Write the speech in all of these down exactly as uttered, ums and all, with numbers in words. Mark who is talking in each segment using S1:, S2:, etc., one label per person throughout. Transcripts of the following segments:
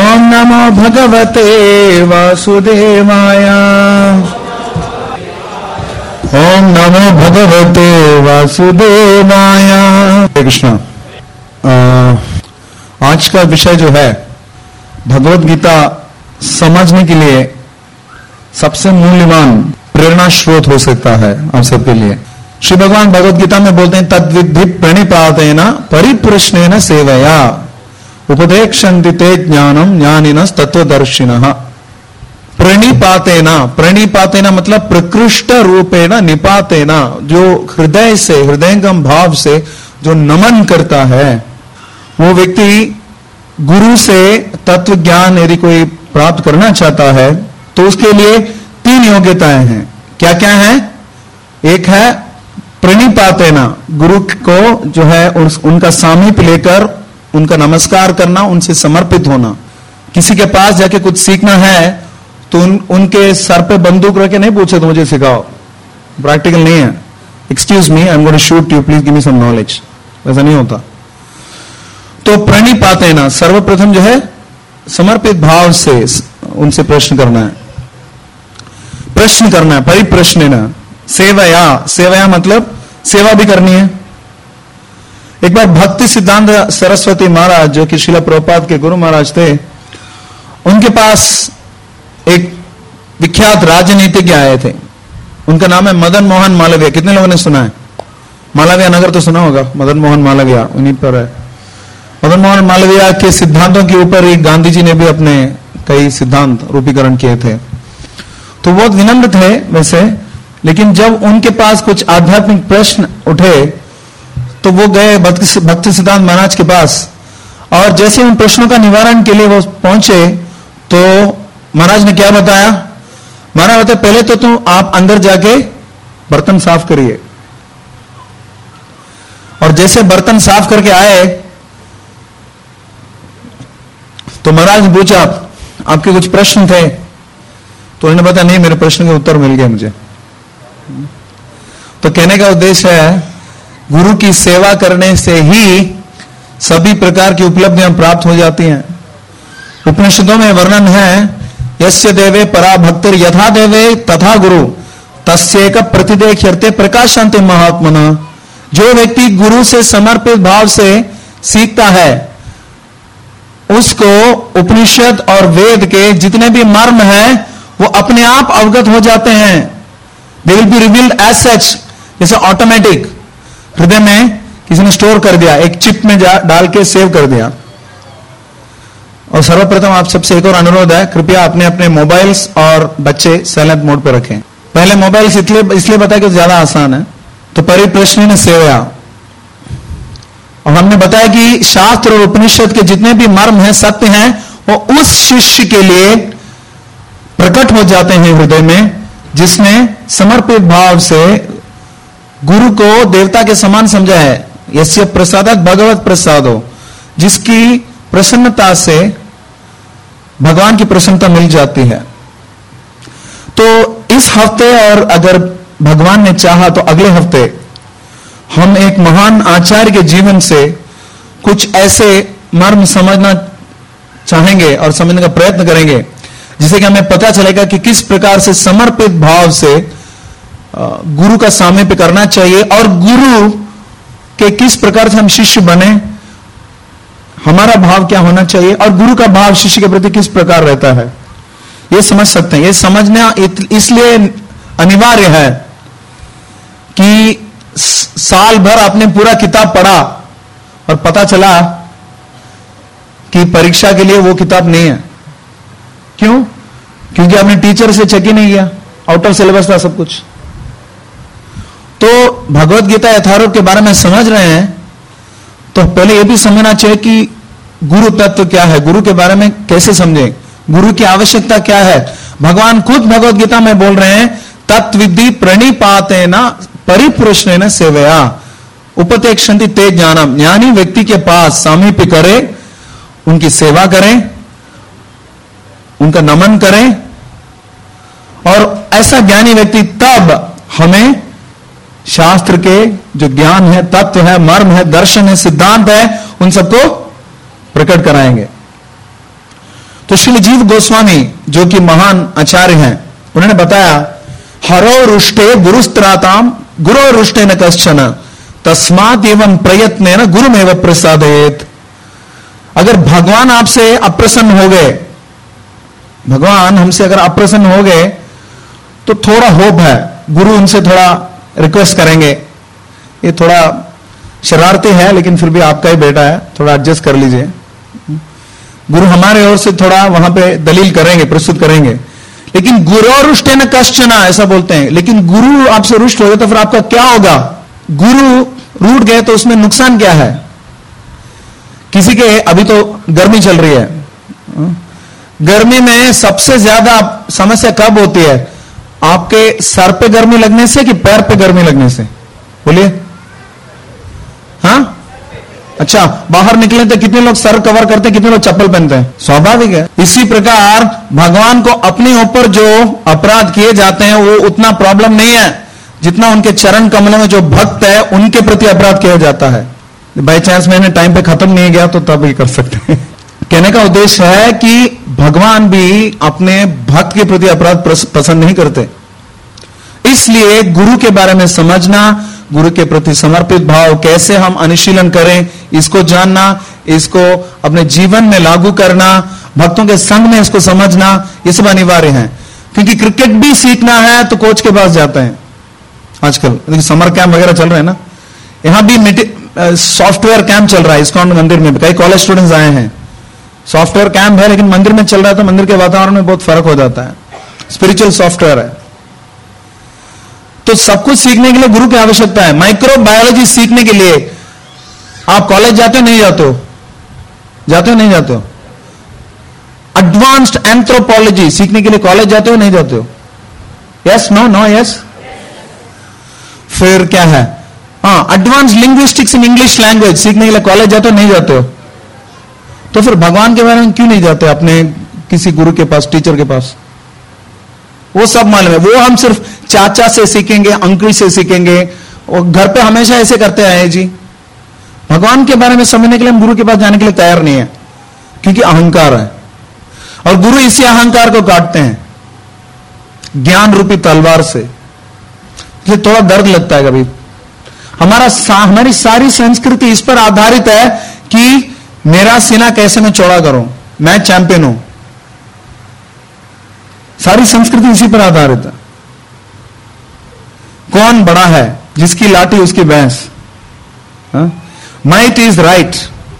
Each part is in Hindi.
S1: ओम नमो भगवते वासुदेवाय। ओम नमो भगवते वासुदेवाय। हरे कृष्ण। आज का विषय जो है भगवत गीता समझने के लिए सबसे मूल्यवान प्रेरणा स्रोत हो सकता है हम सबके लिए। श्री भगवान भगवत गीता में बोलते हैं तद्विद्धि प्रणिपातेन परिप्रश्नेन सेवया उपदेक्षन्ति ते ज्ञानम ज्ञानिनस् तत्वदर्शिनः। प्रणिपातेन, प्रणिपातेन मतलब प्रकृष्ट रूपेण, निपातेन जो हृदय से, हृदयंगम भाव से जो नमन करता है वो व्यक्ति गुरु से तत्व ज्ञान यदि कोई प्राप्त करना चाहता है तो उसके लिए तीन योग्यताएं हैं। क्या क्या है? एक है प्रणिपातेन, गुरु को जो है उस, उनका सामीप्य लेकर उनका नमस्कार करना, उनसे समर्पित होना। किसी के पास जाके कुछ सीखना है तो उन, उनके सर पे बंदूक रख के नहीं पूछे तो मुझे सिखाओ, प्रैक्टिकल नहीं है। Excuse me, I am going to shoot you, please give me some knowledge, ऐसा नहीं होता। तो प्रणिपातेन सर्वप्रथम जो है समर्पित भाव से उनसे प्रश्न करना है, प्रश्न करना है। परिप्रश्नेन सेवया, सेवया मतलब सेवा भी करनी है। एक बार भक्ति सिद्धांत सरस्वती महाराज जो कि श्रील प्रभुपाद के गुरु महाराज थे, उनके पास एक विख्यात राजनीतिज्ञ आए थे। उनका नाम है मदन मोहन मालवीय। कितने लोगों ने सुना है? मालवीय नगर तो सुना होगा, मदन मोहन मालवीय उन्हीं पर है। मदन मोहन मालवीय के सिद्धांतों के ऊपर ही गांधी जी ने भी अपने कई सिद्धांत रूपीकरण किए थे। तो बहुत विनम्र थे वैसे, लेकिन जब उनके पास कुछ आध्यात्मिक प्रश्न उठे तो वो गए भक्ति सिद्धांत महाराज के पास, और जैसे उन प्रश्नों का निवारण के लिए वो पहुंचे तो महाराज ने क्या बताया? महाराज बताया पहले तो तुम आप अंदर जाके बर्तन साफ करिए। और जैसे बर्तन साफ करके आए तो महाराज ने पूछा आपके कुछ प्रश्न थे? तो उन्होंने बताया नहीं, मेरे प्रश्न के उत्तर मिल गए मुझे। तो कहने का उद्देश्य है गुरु की सेवा करने से ही सभी प्रकार की उपलब्धियां प्राप्त हो जाती हैं। उपनिषदों में वर्णन है यस्य देवे परा भक्तिर यथा देवे तथा गुरु तस्येक प्रतिदेख्यर्थे प्रकाशांति महात्मना। जो व्यक्ति गुरु से समर्पित भाव से सीखता है उसको उपनिषद और वेद के जितने भी मर्म हैं वो अपने आप अवगत हो जाते हैं। They will be revealed as such, जैसे ऑटोमेटिक हृदय में किसी ने स्टोर कर दिया, एक चिप में डाल के सेव कर दिया। और सर्वप्रथम आप सबसे एक और अनुरोध है, कृपया अपने अपने मोबाइल्स और बच्चे साइलेंट मोड पर रखें। पहले मोबाइल्स इसलिए इसलिए बताया कि ज्यादा आसान है। तो परिप्रश्न सेवया, और हमने बताया कि शास्त्र और उपनिषद के जितने भी मर्म हैं, सत्य हैं, वो उस शिष्य के लिए प्रकट हो जाते हैं हृदय में जिसने समर्पित भाव से गुरु को देवता के समान समझा है। यस्य प्रसादत भगवत प्रसादो, जिसकी प्रसन्नता से भगवान की प्रसन्नता मिल जाती है। तो इस हफ्ते, और अगर भगवान ने चाहा तो अगले हफ्ते, हम एक महान आचार्य के जीवन से कुछ ऐसे मर्म समझना चाहेंगे और समझने का प्रयत्न करेंगे जिससे कि हमें पता चलेगा कि किस प्रकार से समर्पित भाव से गुरु का सामीप्य करना चाहिए और गुरु के किस प्रकार से हम शिष्य बने, हमारा भाव क्या होना चाहिए और गुरु का भाव शिष्य के प्रति किस प्रकार रहता है, यह समझ सकते हैं। यह समझना इसलिए अनिवार्य है कि साल भर आपने पूरा किताब पढ़ा और पता चला कि परीक्षा के लिए वो किताब नहीं है। क्यों? क्योंकि आपने टीचर से चेक ही नहीं किया, आउट ऑफ सिलेबस था सब कुछ। तो भगवत गीता यथारूप के बारे में समझ रहे हैं तो पहले यह भी समझना चाहिए कि गुरु तत्व क्या है, गुरु के बारे में कैसे समझें, गुरु की आवश्यकता क्या है। भगवान खुद भगवत गीता में बोल रहे हैं तत्विद्धि प्रणिपातेन परिप्रश्नेन सेवया उपदेक्षन्ति ते ज्ञानम। ज्ञानी व्यक्ति के पास सामीप्य करे, उनकी सेवा करें, उनका नमन करें, और ऐसा ज्ञानी व्यक्ति तब हमें शास्त्र के जो ज्ञान है, तत्व है, मर्म है, दर्शन है, सिद्धांत है, उन सबको प्रकट कराएंगे। तो श्री जीव गोस्वामी जो कि महान आचार्य हैं, उन्होंने बताया हरो रुष्टे गुरुस्त्राताम गुरो रुष्टे न कश्चन तस्मात् एवं प्रयत्न न गुरुमेव प्रसादेत। अगर भगवान आपसे अप्रसन्न हो गए, भगवान हमसे अगर अप्रसन्न हो गए तो थोड़ा होप है, गुरु उनसे थोड़ा रिक्वेस्ट करेंगे, ये थोड़ा शरारती है लेकिन फिर भी आपका ही बेटा है, थोड़ा एडजस्ट कर लीजिए। गुरु हमारे ओर से थोड़ा वहां पे दलील करेंगे, प्रस्तुत करेंगे। लेकिन गुरु रुष्टे न कश्चन ऐसा बोलते हैं, लेकिन गुरु आपसे रुष्ट हो गए तो फिर आपका क्या होगा? गुरु रूठ गए तो उसमें नुकसान क्या है? किसी के अभी तो गर्मी चल रही है, गर्मी में सबसे ज्यादा समस्या कब होती है? आपके सर पे गर्मी लगने से कि पैर पे गर्मी लगने से? बोलिए। हाँ, अच्छा, बाहर निकले तो कितने लोग सर कवर करते हैं, कितने लोग चप्पल पहनते हैं? स्वाभाविक है। इसी प्रकार भगवान को अपने ऊपर जो अपराध किए जाते हैं वो उतना प्रॉब्लम नहीं है जितना उनके चरण कमलों में जो भक्त है उनके प्रति अपराध किया जाता है। बाई चांस मैंने टाइम पे खत्म नहीं गया तो तब ही कर सकते हैं। कहने का उद्देश्य है कि भगवान भी अपने भक्त के प्रति अपराध पसंद नहीं करते। इसलिए गुरु के बारे में समझना, गुरु के प्रति समर्पित भाव कैसे हम अनुशीलन करें, इसको जानना, इसको अपने जीवन में लागू करना, भक्तों के संग में इसको समझना, ये सब अनिवार्य है। क्योंकि क्रिकेट भी सीखना है तो कोच के पास जाते हैं आजकल, समर कैंप वगैरह चल रहे हैं ना, यहां भी सॉफ्टवेयर कैंप चल रहा है इस्कॉन मंदिर में, कई कॉलेज स्टूडेंट्स आए हैं। सॉफ्टवेयर कैंप है लेकिन मंदिर में चल रहा है तो मंदिर के वातावरण में बहुत फर्क हो जाता है, स्पिरिचुअल सॉफ्टवेयर है। तो सब कुछ सीखने के लिए गुरु की आवश्यकता है। माइक्रोबायोलॉजी सीखने के लिए आप कॉलेज जाते हो नहीं जाते हो? जाते हो नहीं जाते हो? एडवांस्ड एंथ्रोपोलॉजी सीखने के लिए कॉलेज जाते हो नहीं जाते हो? Yes, no, no, yes. फिर क्या है? हाँ, advance linguistics in English language सीखने के लिए कॉलेज जाते हो नहीं जाते हो? तो फिर भगवान के बारे में क्यों नहीं जाते अपने किसी गुरु के पास, टीचर के पास? वो सब मालूम है, वो हम सिर्फ चाचा से सीखेंगे, अंकल से सीखेंगे, और घर पे हमेशा ऐसे करते आए जी। भगवान के बारे में समझने के लिए हम गुरु के पास जाने के लिए तैयार नहीं है, क्योंकि अहंकार है, और गुरु इसी अहंकार को काटते हैं ज्ञान रूपी तलवार से। इसलिए थोड़ा दर्द लगता है कभी। हमारा हमारी सारी संस्कृति इस पर आधारित है कि मेरा सीना कैसे मैं चौड़ा करूं, मैं चैंपियन हूं। सारी संस्कृति इसी पर आधारित है। कौन बड़ा है, जिसकी लाठी उसकी भैंस। Might is right.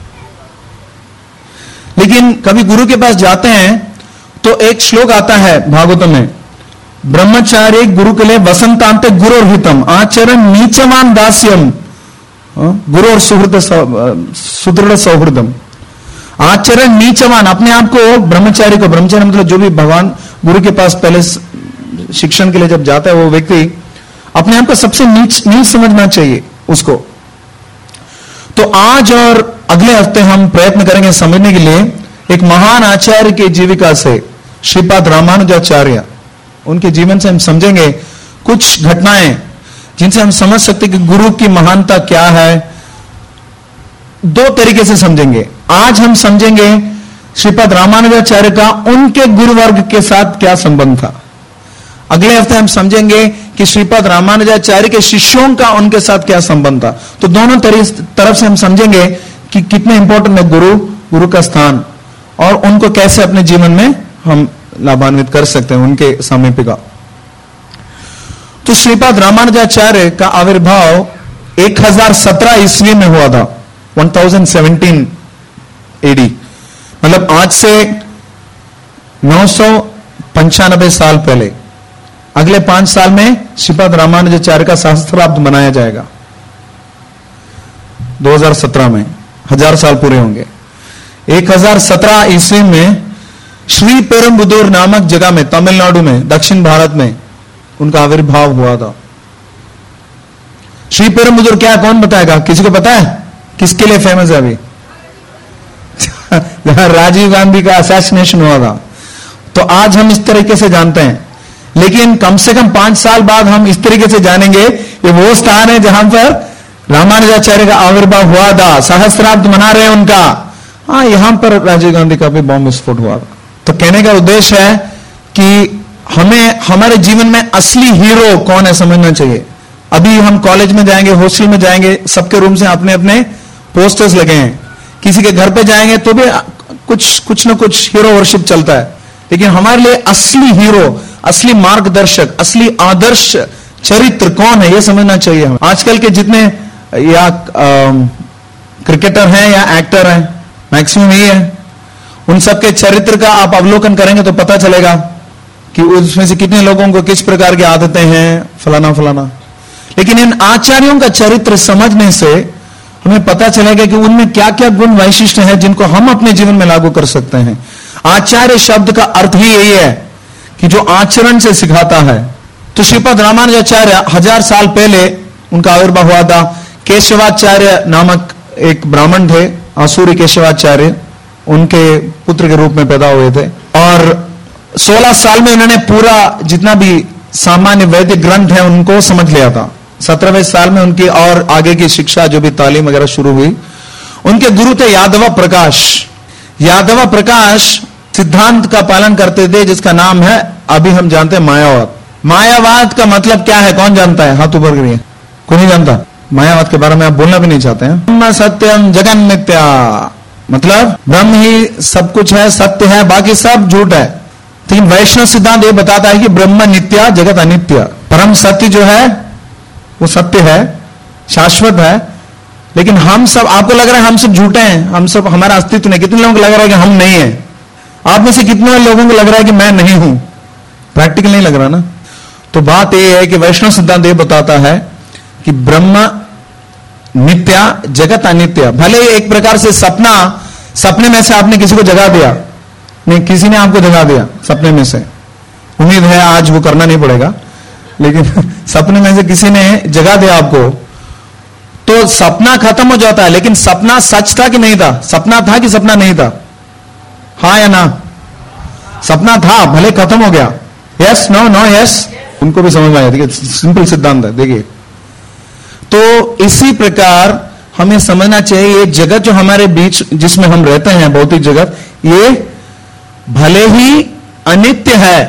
S1: लेकिन कभी गुरु के पास जाते हैं तो एक श्लोक आता है भागवतम में, ब्रह्मचारी गुरु के लिए वसंतांते गुरु हितम आचरण नीचवान दास्यम गुरु और सुहृद सुदृढ़ सौहृदम। आचरण नीचवान, अपने आप को ब्रह्मचारी को, ब्रह्मचारी मतलब जो भी भगवान गुरु के पास पहले शिक्षण के लिए जब जाता है वो व्यक्ति अपने आप को सबसे नीच नीच समझना चाहिए उसको। तो आज और अगले हफ्ते हम प्रयत्न करेंगे समझने के लिए एक महान आचार्य की जीविका से, श्रीपाद रामानुजाचार्य, उनके जीवन से हम समझेंगे कुछ घटनाएं जिनसे हम समझ सकते कि गुरु की महानता क्या है। दो तरीके से समझेंगे। आज हम समझेंगे श्रीपाद रामानुजाचार्य का उनके गुरु वर्ग के साथ क्या संबंध था। अगले हफ्ते हम समझेंगे कि श्रीपाद रामानुजाचार्य के शिष्यों का उनके साथ क्या संबंध था। तो दोनों तरफ से हम समझेंगे कि कितने इंपॉर्टेंट है गुरु, गुरु का स्थान, और उनको कैसे अपने जीवन में हम लाभान्वित कर सकते हैं, उनके सामीप्य का। तो श्रीपाद रामानुजाचार्य का आविर्भाव एक हज़ार सत्रह ईस्वी में हुआ था, एक हज़ार सत्रह एडी, मतलब आज से नौ सौ पंचानबे साल पहले। अगले पांच साल में श्रीपाद रामानुजाचार्य का सहस्त्राब्द मनाया जाएगा। दो हज़ार सत्रह में हजार साल पूरे होंगे। एक हज़ार सत्रह ईस्वी में श्री पेरुम्बुदूर नामक जगह में, तमिलनाडु में, दक्षिण भारत में उनका आविर्भाव हुआ था। श्री पेरुम्बुदूर क्या है, कौन बताएगा? किसी को पता है किसके लिए फेमस है अभी? जहां राजीव गांधी का असैसिनेशन हुआ था। तो आज हम इस तरीके से जानते हैं, लेकिन कम से कम पांच साल बाद हम इस तरीके से जानेंगे ये वो स्थान है जहां पर रामानुजाचार्य का आविर्भाव हुआ था, सहस्त्राब्द मना रहे हैं उनका। हाँ, यहां पर राजीव गांधी का भी बॉम्ब विस्फोट हुआ था। तो कहने का उद्देश्य है कि हमें हमारे जीवन में असली हीरो कौन है समझना चाहिए। अभी हम कॉलेज में जाएंगे, हॉस्टल में जाएंगे, सबके रूम से अपने अपने पोस्टर्स लगे हैं। किसी के घर पे जाएंगे तो भी कुछ कुछ ना कुछ हीरो वर्शिप चलता है। लेकिन हमारे लिए असली हीरो, असली मार्गदर्शक, असली आदर्श चरित्र कौन है, यह समझना चाहिए हमें। आजकल के जितने या आ, क्रिकेटर हैं या एक्टर हैं, मैक्सिमम यही है, उन सबके चरित्र का आप अवलोकन करेंगे तो पता चलेगा कि उसमें से कितने लोगों को किस प्रकार की आदतें हैं, फलाना फलाना। लेकिन इन आचार्यों का चरित्र समझने से हमें पता चलेगा कि उनमें क्या क्या गुण वैशिष्ट हैं जिनको हम अपने जीवन में लागू कर सकते हैं। आचार्य शब्द का अर्थ ही यही है कि जो आचरण से सिखाता है। तो श्रीपद रामानुजाचार्य हजार साल पहले उनका आविर्भाव हुआ था। केशवाचार्य नामक एक ब्राह्मण थे, आसुरी केशवाचार्य, उनके पुत्र के रूप में पैदा हुए थे। और सोलह साल में उन्होंने पूरा जितना भी सामान्य वैदिक ग्रंथ है उनको समझ लिया था। सत्रहवें साल में उनकी और आगे की शिक्षा जो भी तालीम वगैरह शुरू हुई। उनके गुरु थे यादव प्रकाश। यादव प्रकाश सिद्धांत का पालन करते थे जिसका नाम है, अभी हम जानते हैं, मायावाद। मायावाद का मतलब क्या है, कौन जानता है? हाथ ऊपर करिए। कोई नहीं जानता? मायावाद के बारे में आप बोलना भी नहीं चाहते हैं। ब्रह्म सत्यम जगन मिथ्या, मतलब ब्रह्म ही सब कुछ है, सत्य है, बाकी सब झूठ है। लेकिन वैष्णव सिद्धांत ये बताता है कि ब्रह्म नित्य, जगत अनित्य। परम सत्य जो है वो सत्य है, शाश्वत है। लेकिन हम सब, आपको लग रहा है हम सब झूठे हैं, हम सब, हमारा अस्तित्व नहीं। कितने लोगों को लग रहा है कि हम नहीं है? आप में से कितने लोगों को लग रहा है कि मैं नहीं हूं? प्रैक्टिकल नहीं लग रहा ना। तो बात यह है कि वैष्णव सिद्धांत यह बताता है कि ब्रह्म नित्य, जगत अनित्य। भले एक प्रकार से सपना, सपने में से आपने किसी को जगा दिया, नहीं, किसी ने आपको जगा दिया सपने में से, उम्मीद है आज वो करना नहीं पड़ेगा, लेकिन सपने में से किसी ने जगा दिया आपको, तो सपना खत्म हो जाता है। लेकिन सपना सच था कि नहीं था? सपना था कि सपना नहीं था? हाँ या ना? सपना था, भले खत्म हो गया। Yes, no, no, yes. उनको भी समझ में आया। देखिए, सिंपल सिद्धांत है। देखिए, तो इसी प्रकार हमें समझना चाहिए ये जगत जो हमारे बीच जिसमें हम रहते हैं, भौतिक जगत, ये भले ही अनित्य है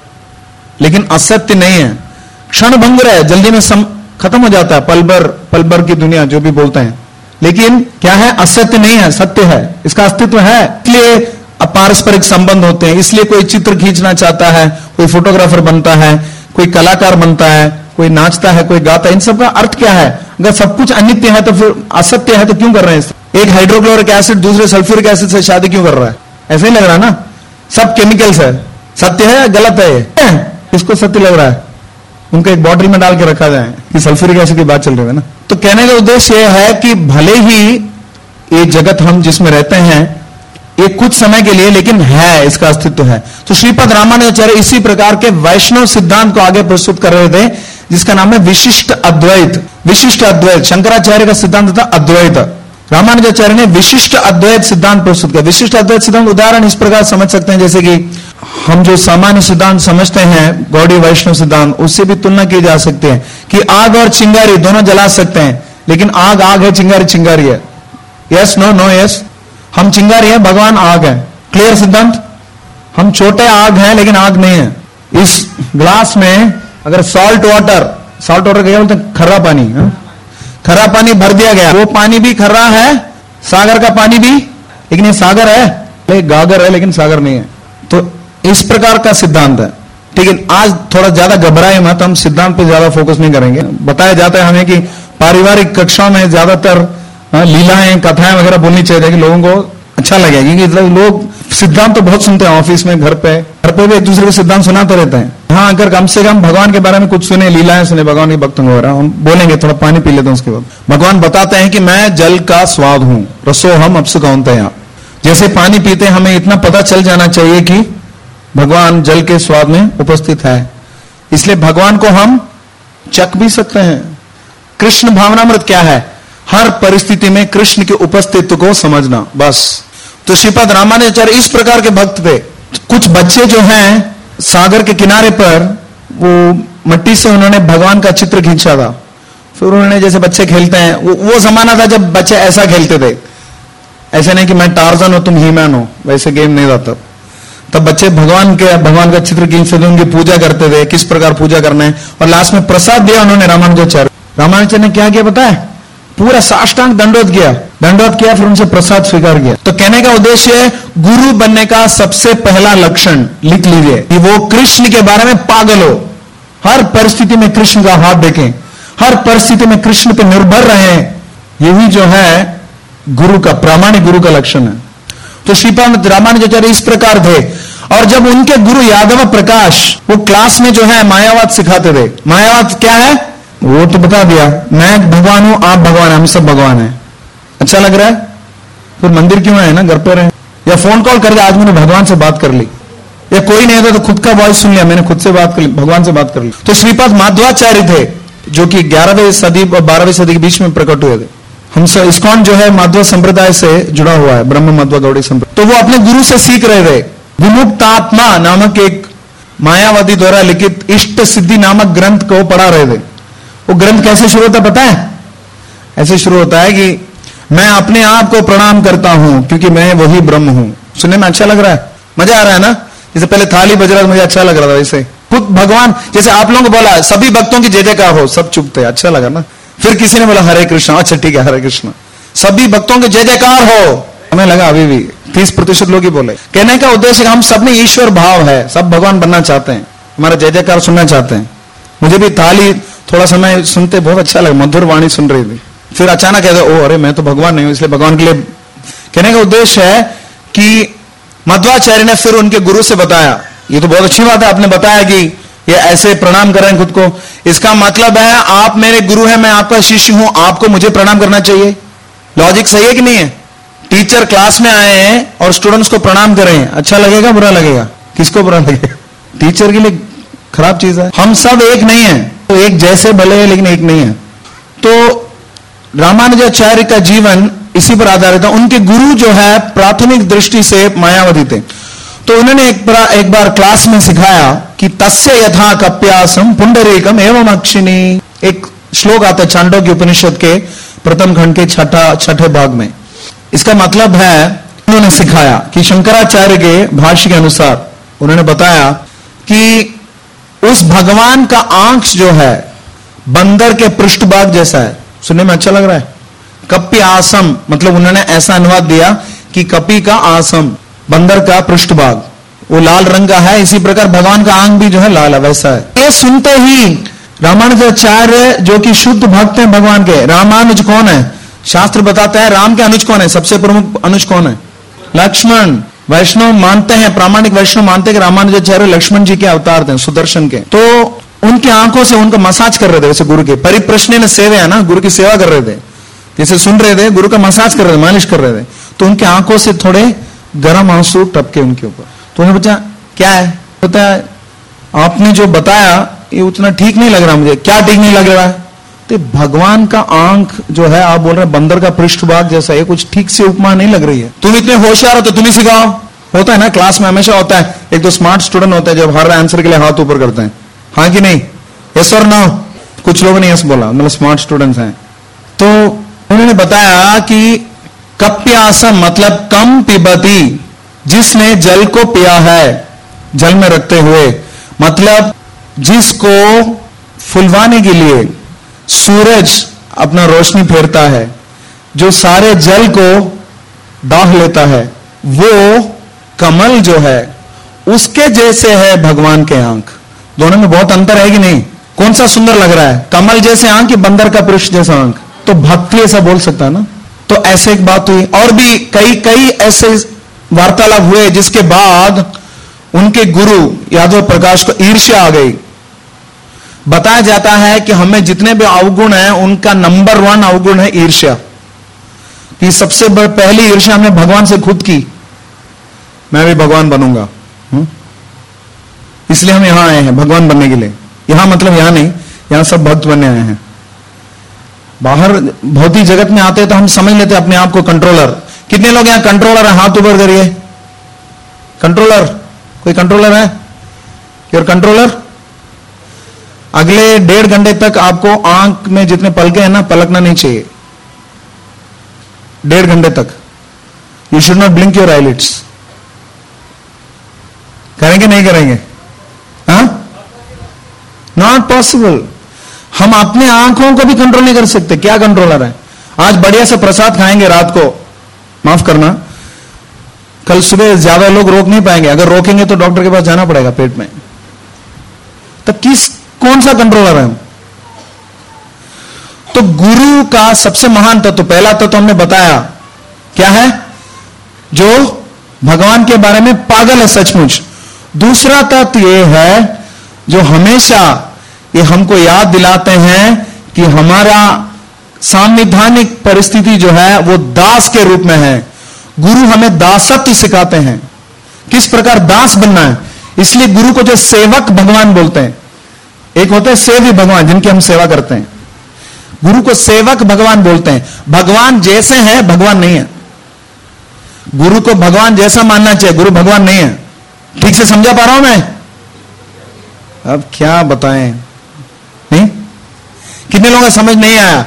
S1: लेकिन असत्य नहीं है। क्षण भंगुर है, जल्दी में सम, खत्म हो जाता है, पलभर पलभर की दुनिया जो भी बोलते हैं। लेकिन क्या है? असत्य नहीं है, सत्य है, इसका अस्तित्व है। इसलिए पारस्परिक संबंध होते हैं, इसलिए कोई चित्र खींचना चाहता है, कोई फोटोग्राफर बनता है, कोई कलाकार बनता है, कोई नाचता है, कोई गाता है। इन सब का अर्थ क्या है? अगर सब कुछ अनित्य है तो फिर असत्य है तो क्यों कर रहे हैं? एक हाइड्रोक्लोरिक एसिड दूसरे सल्फ्यूरिक एसिड से शादी क्यों कर रहा है? ऐसे ही लग रहा है ना? सब केमिकल्स है। सत्य है, गलत है? इसको सत्य लग रहा है। उनको एक बॉटल में डाल के रखा जाए कि सल्फ्यूरिक एसिड की बात चल रही है ना। तो कहने का उद्देश्य यह है कि भले ही ये जगत हम जिसमें रहते हैं ये कुछ समय के लिए, लेकिन है, इसका अस्तित्व है। तो श्रीपद रामानुजाचार्य इसी प्रकार के वैष्णव सिद्धांत को आगे प्रस्तुत कर रहे थे जिसका नाम है विशिष्ट अद्वैत। विशिष्ट अद्वैत शंकराचार्य का सिद्धांत था अद्वैत, रामानुजाचार्य ने विशिष्ट अद्वैत सिद्धांत प्रस्तुत किया। विशिष्ट अद्वैत सिद्धांत उदाहरण इस प्रकार समझ सकते हैं जैसे कि हम जो सामान्य सिद्धांत समझते हैं, गौड़ी वैष्णव सिद्धांत, उससे भी तुलना की जा सकती है कि आग और चिंगारी दोनों जला सकते हैं, लेकिन आग आग है, चिंगारी चिंगारी है। Yes, no, no, yes. हम चिंगारी है, भगवान आग है। क्लियर सिद्धांत? हम छोटे आग हैं लेकिन आग नहीं है। इस ग्लास में अगर सॉल्ट वाटर, सॉल्ट वाटर क्या बोलते हैं? खर्रा पानी, हा? खरा पानी भर दिया गया, वो पानी भी खर्रा है, सागर का पानी भी, लेकिन ये सागर है, ये गागर है लेकिन सागर नहीं है। तो इस प्रकार का सिद्धांत है। लेकिन आज थोड़ा ज्यादा घबराए मत, हम सिद्धांत पे ज्यादा फोकस नहीं करेंगे। बताया जाता है हमें कि पारिवारिक कक्षाओं में ज्यादातर लीलाएं, कथाएं वगैरह बोलनी चाहिए कि लोगों को अच्छा लगे, क्योंकि लोग सिद्धांत तो बहुत सुनते हैं, ऑफिस में, घर पे घर पे भी एक दूसरे को सिद्धांत सुनाते रहते हैं। हाँ, अगर कम से कम भगवान के बारे में कुछ सुने, लीलाएं सुने, भगवान के भक्त हो रहा, हम बोलेंगे, थोड़ा पानी पी लेते हैं उसके बाद। भगवान बताते हैं कि मैं जल का स्वाद हूं, रसो हम अपसु कौन्तेय। जैसे पानी पीते हैं, हमें इतना पता चल जाना चाहिए कि भगवान जल के स्वाद में उपस्थित है, इसलिए भगवान को हम चख भी सकते हैं। कृष्ण भावनामृत क्या है? हर परिस्थिति में कृष्ण के उपस्थित्व को समझना, बस। तो श्रीपद रामानुजाचार्य इस प्रकार के भक्त थे। कुछ बच्चे जो हैं सागर के किनारे पर, वो मट्टी से उन्होंने भगवान का चित्र खींचा था। फिर उन्होंने, जैसे बच्चे खेलते हैं, वो, वो जमाना था जब बच्चे ऐसा खेलते थे, ऐसे नहीं कि मैं टार्जन हो तुम हीमैन हो, वैसे गेम नहीं था तब। तब बच्चे भगवान के भगवान का चित्र खींचते थे, उनकी पूजा करते थे, किस प्रकार पूजा करना है, और लास्ट में प्रसाद दिया उन्होंने रामानुजाचार्य। रामानुजाचार्य ने क्या किया पता है? पूरा साष्टांग दंडवत किया, दंडवत किया, फिर उनसे प्रसाद स्वीकार किया। तो कहने का उद्देश्य है, गुरु बनने का सबसे पहला लक्षण लिख लीजिए कि वो कृष्ण के बारे में पागल हो, हर परिस्थिति में कृष्ण का हाथ देखें, हर परिस्थिति में कृष्ण पर निर्भर रहें। यही जो है गुरु का, प्रामाणिक गुरु का लक्षण है। तो श्रीपाद रामानुजाचार्य इस प्रकार थे। और जब उनके गुरु यादव प्रकाश वो क्लास में जो है मायावाद सिखाते थे, मायावाद क्या है वो तो बता दिया, मैं भगवान हूं, आप भगवान, हम सब भगवान हैं। अच्छा लग रहा है? फिर मंदिर क्यों आए ना, घर पे रहे, या फोन कॉल करके आज मैंने भगवान से बात कर ली, या कोई नहीं था तो खुद का वॉइस सुन लिया, मैंने खुद से बात कर ली, भगवान से बात कर ली। तो श्रीपाद माध्वाचार्य थे जो कि ग्यारहवीं सदी और बारहवीं सदी के बीच में प्रकट हुए थे। हम सब इस्कॉन जो है माध्व संप्रदाय से जुड़ा हुआ है, ब्रह्म माध्व गौड़ी संप्रदाय। तो वो अपने गुरु से सीख रहे थे। विमुक्तात्मा नामक एक मायावादी द्वारा लिखित इष्ट सिद्धि नामक ग्रंथ को पढ़ा रहे थे। वो ग्रंथ कैसे शुरू होता पता है? ऐसे शुरू होता है कि मैं अपने आप को प्रणाम करता हूं क्योंकि मैं वही ब्रह्म हूं। सुनने में अच्छा लग रहा है, मजा आ रहा है ना? जैसे पहले थाली बज रहा था, मुझे अच्छा लग रहा था, वैसे खुद भगवान, जैसे आप लोगों को बोला सभी भक्तों की जय जयकार हो, सब चुप थे, अच्छा लगा ना? फिर किसी ने बोला हरे कृष्ण, अच्छा ठीक है हरे कृष्ण, सभी भक्तों की जय जयकार हो, हमें लगा अभी भी तीस प्रतिशत लोग ही बोले। कहने का उद्देश्य हम सब में ईश्वर भाव है, सब भगवान बनना चाहते हैं, हमारा जय जयकार सुनना चाहते हैं। मुझे भी थाली थोड़ा समय सुनते बहुत अच्छा लगा, मधुर वाणी सुन रही थी, फिर अचानक कहते ओ अरे मैं तो भगवान नहीं हूं, इसलिए भगवान के लिए। कहने का उद्देश्य है कि मध्वाचार्य ने फिर उनके गुरु से बताया, ये तो बहुत अच्छी बात है, आपने बताया कि ये ऐसे प्रणाम कर रहे हैं खुद को, इसका मतलब है आप मेरे गुरु हैं, मैं आपका शिष्य हूं, आपको मुझे प्रणाम करना चाहिए। लॉजिक सही है कि नहीं है? टीचर क्लास में आए हैं और स्टूडेंट्स को प्रणाम करें, अच्छा लगेगा बुरा लगेगा? किसको बुरा लगेगा? टीचर के लिए खराब चीज है। हम सब एक नहीं है, तो एक जैसे भले है लेकिन एक नहीं है। तो रामानुजाचार्य का जीवन इसी पर आधारित था। उनके गुरु जो है प्राथमिक दृष्टि से मायावादी थे। तो उन्होंने एक बार एक बार क्लास में सिखाया कि तस्य यथा कप्यासम पुंडरीकम एवं अक्षिणी। एक श्लोक आता है चांडोक्य उपनिषद के प्रथम खंड के छठा छठे भाग में। इसका मतलब है, उन्होंने सिखाया कि शंकराचार्य के भाष्य के अनुसार उन्होंने बताया कि उस भगवान का आंख जो है बंदर के पृष्ठभाग जैसा है। सुनने में अच्छा लग रहा है? कप्य आसम, मतलब उन्होंने ऐसा अनुवाद दिया कि कपि का आसम, बंदर का पृष्ठभाग वो लाल रंग का है, इसी प्रकार भगवान का आंख भी जो है लाल है, वैसा है। ये सुनते ही रामानुजाचार्य जो कि शुद्ध भक्त हैं भगवान के, रामानुज कौन है? शास्त्र बताता है राम के अनुज कौन है, सबसे प्रमुख अनुज कौन है? लक्ष्मण। वैष्णव मानते हैं, प्रामाणिक वैष्णव मानते हैं कि रामानुजाचार्य लक्ष्मण जी के अवतार थे, सुदर्शन के। तो उनकी आंखों से उनका मसाज कर रहे थे, वैसे गुरु के परिप्रश्न ने सेवा है ना, गुरु की सेवा कर रहे थे, जैसे सुन रहे थे, गुरु का मसाज कर रहे थे, मालिश कर रहे थे। तो उनकी आंखों से थोड़े गर्म आंसू टपके उनके ऊपर। तो उन्हें पूछा क्या है? पता है आपने जो बताया ये उतना ठीक नहीं लग रहा मुझे। क्या ठीक नहीं लग रहा है? तो भगवान का आंख जो है, आप बोल रहे हैं बंदर का पृष्ठभाग जैसा है, कुछ ठीक से उपमा नहीं लग रही है। तुम इतने होशियार हो तो तुम ही सिखाओ। होता है ना क्लास में, हमेशा होता है, एक तो स्मार्ट स्टूडेंट होता है जब हर आंसर के लिए हाथ ऊपर करते हैं, हाँ कि नहीं? यस और नो? कुछ लोगों ने यस बोला, मतलब स्मार्ट स्टूडेंट्स हैं। तो उन्होंने बताया कि कप्यासम मतलब कम पिबती, जिसने जल को पिया है, जल में रखते हुए, मतलब जिसको फुलवाने के लिए सूरज अपना रोशनी फेरता है, जो सारे जल को दाह लेता है, वो कमल जो है उसके जैसे है भगवान के आंख। दोनों में बहुत अंतर है कि नहीं? कौन सा सुंदर लग रहा है, कमल जैसे आंख या बंदर का पृष्ठ जैसा आंख? तो भक्ति ऐसा बोल सकता है ना। तो ऐसे एक बात हुई, और भी कई कई ऐसे वार्तालाप हुए जिसके बाद उनके गुरु यादव प्रकाश को ईर्ष्या आ गई। बताया जाता है कि हमें जितने भी अवगुण हैं उनका नंबर वन अवगुण है ईर्ष्या। कि सबसे पहली ईर्ष्या हमने भगवान से खुद की, मैं भी भगवान बनूंगा, हुँ? इसलिए हम यहां आए हैं भगवान बनने के लिए। यहां मतलब यहां नहीं, यहां सब भक्त बनने आए हैं। बाहर भौतिक जगत में आते हैं तो हम समझ लेते हैं अपने आप को कंट्रोलर। कितने लोग यहां कंट्रोलर है? हाथ ऊपर करिए। कंट्रोलर, कोई कंट्रोलर है? Your controller. अगले डेढ़ घंटे तक आपको आंख में जितने पलके हैं ना, पलकना नहीं चाहिए डेढ़ घंटे तक। You should not blink your eyelids. करेंगे नहीं करेंगे? हाँ, नॉट पॉसिबल। हम अपने आंखों को भी कंट्रोल नहीं कर सकते, क्या कंट्रोलर है? आज बढ़िया से प्रसाद खाएंगे रात को, माफ करना, कल सुबह ज्यादा लोग रोक नहीं पाएंगे। अगर रोकेंगे तो डॉक्टर के पास जाना पड़ेगा पेट में। तब किस कौन सा कंट्रोलर है हम? तो गुरु का सबसे महान तत्व, पहला तत्व तो हमने बताया क्या है, जो भगवान के बारे में पागल है सचमुच। दूसरा तत्व यह है जो हमेशा ये हमको याद दिलाते हैं कि हमारा संवैधानिक परिस्थिति जो है वो दास के रूप में है। गुरु हमें दासत्व सिखाते हैं, किस प्रकार दास बनना है। इसलिए गुरु को जो सेवक भगवान बोलते हैं, एक होते हैं सेवी भगवान जिनकी हम सेवा करते हैं, गुरु को सेवक भगवान बोलते हैं। भगवान जैसे हैं भगवान नहीं है। गुरु को भगवान जैसा मानना चाहिए, गुरु भगवान नहीं है। ठीक से समझा पा रहा हूं मैं? अब क्या बताएं, नहीं? कितने लोगों को समझ नहीं आया?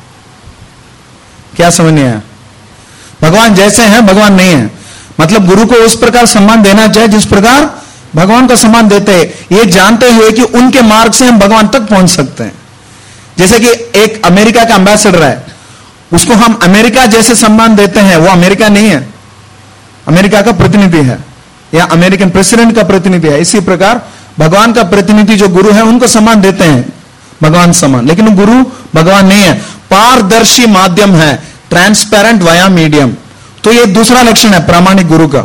S1: क्या समझ नहीं आया? भगवान जैसे हैं भगवान नहीं है, मतलब गुरु को उस प्रकार सम्मान देना चाहिए जिस प्रकार भगवान का सम्मान देते हैं, ये जानते हुए कि उनके मार्ग से हम भगवान तक पहुंच सकते हैं। जैसे कि एक अमेरिका का एम्बेसडर है, उसको हम अमेरिका जैसे सम्मान देते हैं, वो अमेरिका नहीं है, अमेरिका का प्रतिनिधि है या अमेरिकन प्रेसिडेंट का प्रतिनिधि है। इसी प्रकार भगवान का प्रतिनिधि जो गुरु है उनको सम्मान देते हैं, भगवान सम्मान, लेकिन वो गुरु भगवान नहीं है। पारदर्शी माध्यम है, ट्रांसपेरेंट वाया मीडियम। तो ये दूसरा लक्षण है प्रामाणिक गुरु का।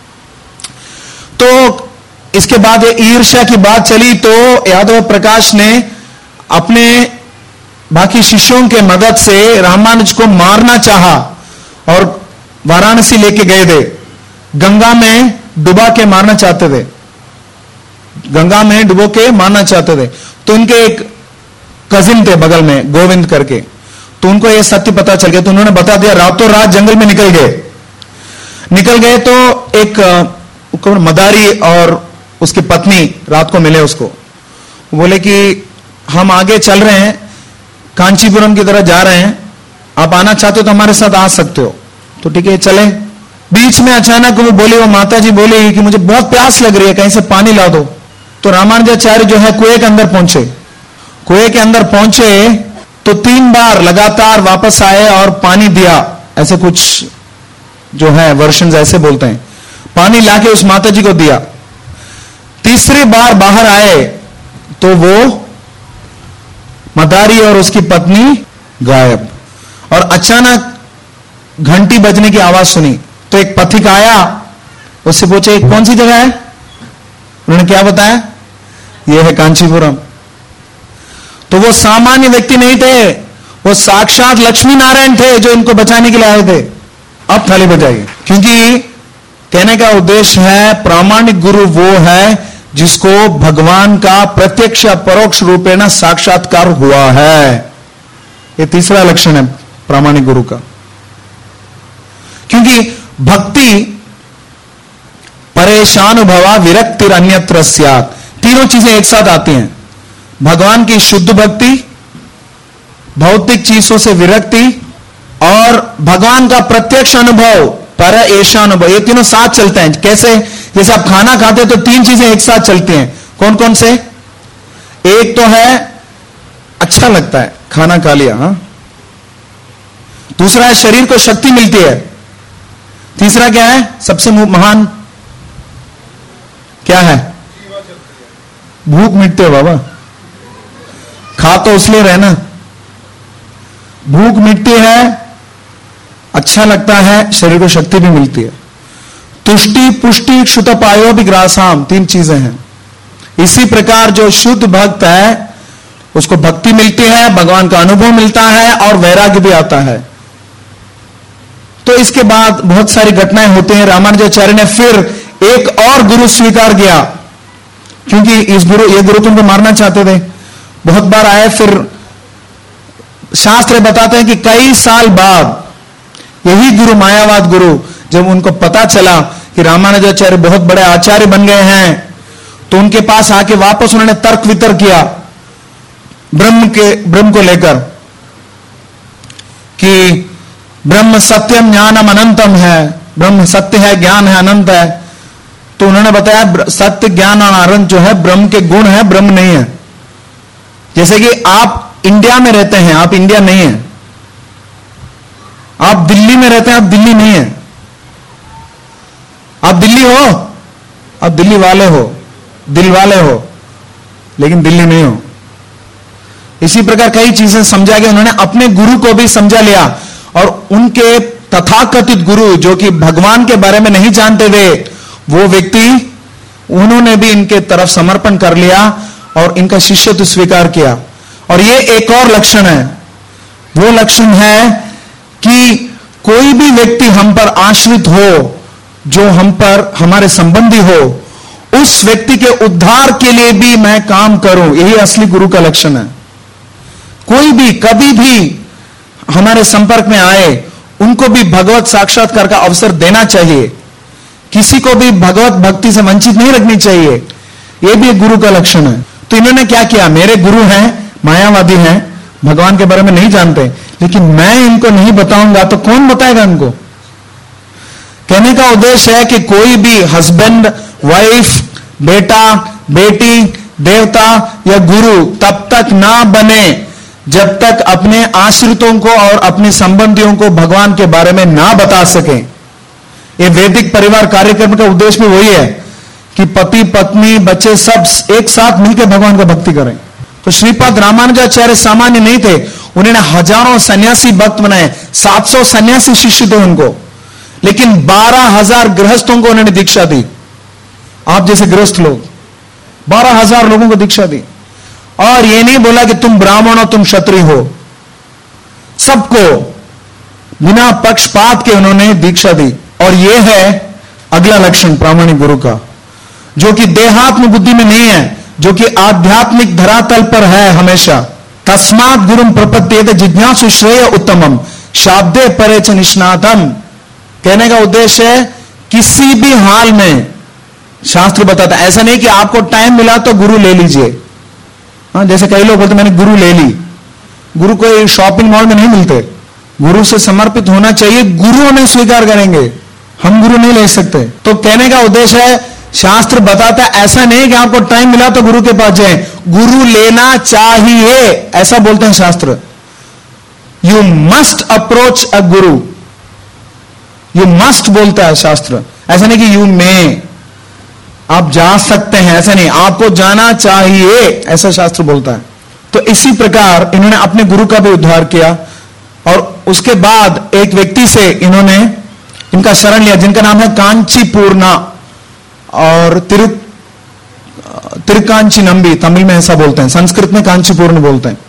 S1: तो इसके बाद ये ईर्ष्या की बात चली, तो यादव प्रकाश ने अपने बाकी शिष्यों के मदद से रामानुज को मारना चाहा और वाराणसी लेके गए थे, गंगा में डुबा के मारना चाहते थे, गंगा में डुबो के मारना चाहते थे। तो उनके एक कजिन थे बगल में, गोविंद करके, तो उनको यह सत्य पता चल गया, तो उन्होंने बता दिया। रातों रात जंगल में निकल गए निकल गए तो एक मदारी और उसकी पत्नी रात को मिले उसको, बोले कि हम आगे चल रहे हैं, कांचीपुरम की तरह जा रहे हैं, आप आना चाहते हो तो हमारे साथ आ सकते हो। तो ठीक है चले। बीच में अचानक वो बोली, वो माता जी बोली कि मुझे बहुत प्यास लग रही है, कहीं से पानी ला दो। तो रामानुजाचार्य जो है कुएं के अंदर पहुंचे, कुएं के अंदर पहुंचे तो तीन बार लगातार वापस आए और पानी दिया, ऐसे कुछ जो है वर्षन ऐसे बोलते हैं, पानी लाके उस माता जी को दिया। तीसरी बार बाहर आए तो वो मदारी और उसकी पत्नी गायब। और अचानक घंटी बजने की आवाज सुनी, तो एक पथिक आया, उससे पूछे कौन सी जगह है? उन्होंने क्या बताया? यह है कांचीपुरम। तो वो सामान्य व्यक्ति नहीं थे, वो साक्षात लक्ष्मी नारायण थे जो इनको बचाने के लिए आए थे। अब थाली बजाइए, क्योंकि कहने का उद्देश्य है प्रामाणिक गुरु वो है जिसको भगवान का प्रत्यक्ष परोक्ष रूपेण साक्षात्कार हुआ है। ये तीसरा लक्षण है प्रामाणिक गुरु का। क्योंकि भक्ति परेशानुभवा विरक्तिर अन्यत्र स्यात्, तीनों चीजें एक साथ आती हैं। भगवान की शुद्ध भक्ति, भौतिक चीजों से विरक्ति और भगवान का प्रत्यक्ष अनुभव पर ऐशानुभव, ये तीनों साथ चलते हैं। कैसे? जैसे आप खाना खाते तो तीन चीजें एक साथ चलती हैं। कौन कौन से? एक तो है अच्छा लगता है, खाना खा लिया, हाँ। दूसरा है शरीर को शक्ति मिलती है। तीसरा क्या है? सबसे महान क्या है? भूख मिटती है बाबा। खा तो इसलिए रहना, भूख मिटती है, अच्छा लगता है, शरीर को शक्ति भी मिलती है। तुष्टि पुष्टि क्षुतपायो विग्रासाम, तीन चीजें हैं। इसी प्रकार जो शुद्ध भक्त है उसको भक्ति मिलती है, भगवान का अनुभव मिलता है और वैराग्य भी आता है। तो इसके बाद बहुत सारी घटनाएं होती हैं। रामानुजाचार्य ने फिर एक और गुरु स्वीकार किया, क्योंकि इस गुरु ये गुरु तुमको मारना चाहते थे, बहुत बार आए। फिर शास्त्र बताते हैं कि कई साल बाद यही गुरु, मायावाद गुरु, जब उनको पता चला कि रामानुजाचार्य बहुत बड़े आचार्य बन गए हैं, तो उनके पास आके वापस उन्होंने तर्क वितर्क किया ब्रह्म के ब्रह्म को लेकर कि ब्रह्म सत्यम ज्ञानम अनंतम है, ब्रह्म सत्य है, ज्ञान है, अनंत है। तो उन्होंने बताया सत्य ज्ञान और आनंद जो है ब्रह्म के गुण है, ब्रह्म नहीं है। जैसे कि आप इंडिया में रहते हैं, आप इंडिया नहीं है। आप दिल्ली में रहते हैं, आप दिल्ली नहीं है। आप दिल्ली हो, आप दिल्ली वाले हो, दिल वाले हो, लेकिन दिल्ली नहीं हो। इसी प्रकार कई चीजें समझा गया। उन्होंने अपने गुरु को भी समझा लिया और उनके तथाकथित गुरु जो कि भगवान के बारे में नहीं जानते थे, वो व्यक्ति उन्होंने भी इनके तरफ समर्पण कर लिया और इनका शिष्यत्व स्वीकार किया। और ये एक और लक्षण है, वो लक्षण है कि कोई भी व्यक्ति हम पर आश्रित हो, जो हम पर हमारे संबंधी हो, उस व्यक्ति के उद्धार के लिए भी मैं काम करूं। यही असली गुरु का लक्षण है। कोई भी कभी भी हमारे संपर्क में आए, उनको भी भगवत साक्षात्कार का अवसर देना चाहिए। किसी को भी भगवत भक्ति से वंचित नहीं रखनी चाहिए। यह भी एक गुरु का लक्षण है। तो इन्होंने क्या किया, मेरे गुरु हैं, मायावादी हैं, भगवान के बारे में नहीं जानते, लेकिन मैं इनको नहीं बताऊंगा तो कौन बताएगा इनको। कहने का उद्देश्य है कि कोई भी हस्बैंड, वाइफ, बेटा, बेटी, देवता या गुरु तब तक ना बने जब तक अपने आश्रितों को और अपने संबंधियों को भगवान के बारे में ना बता सके। ये वैदिक परिवार कार्यक्रम का उद्देश्य भी वही है कि पति, पत्नी, बच्चे सब एक साथ मिलकर भगवान का भक्ति करें। तो श्रीपाद रामानुजाचार्य सामान्य नहीं थे, उन्होंने हजारों सन्यासी भक्त बनाए, सात सौ सन्यासी शिष्य थे उनको, लेकिन बारह हजार गृहस्थों को उन्होंने दीक्षा दी। आप जैसे गृहस्थ लोग बारह हजार लोगों को दीक्षा दी। और ये नहीं बोला कि तुम ब्राह्मण हो, तुम क्षत्रिय हो, सबको बिना पक्षपात के उन्होंने दीक्षा दी। और यह है अगला लक्षण प्रामाणिक गुरु का, जो कि देहात्म बुद्धि में नहीं है, जो कि आध्यात्मिक धरातल पर है हमेशा। तस्मात् गुरुम प्रपद्येते जिज्ञासु श्रेय उत्तमम शाब्दे परे च निष्णातम। कहने का उद्देश्य है किसी भी हाल में शास्त्र बताता है। ऐसा नहीं कि आपको टाइम मिला तो गुरु ले लीजिए। हाँ, जैसे कई लोग बोलते मैंने गुरु ले ली। गुरु कोई शॉपिंग मॉल में नहीं मिलते। गुरु से समर्पित होना चाहिए, गुरु हमें स्वीकार करेंगे, हम गुरु नहीं ले सकते। तो कहने का उद्देश्य है शास्त्र बताता है ऐसा नहीं कि आपको टाइम मिला तो गुरु के पास जाए, गुरु लेना चाहिए, ऐसा बोलते हैं शास्त्र। You must approach a Guru, you must बोलता है शास्त्र। ऐसा नहीं कि यू मे, आप जा सकते हैं, ऐसा नहीं, आपको जाना चाहिए, ऐसा शास्त्र बोलता है। तो इसी प्रकार इन्होंने अपने गुरु का भी उद्धार किया। और उसके बाद एक व्यक्ति से इन्होंने इनका शरण लिया, जिनका नाम है कांचीपूर्णा और तिरु तिरुकांची नंबी, तमिल में ऐसा बोलते हैं, संस्कृत में कांचीपूर्ण बोलते हैं।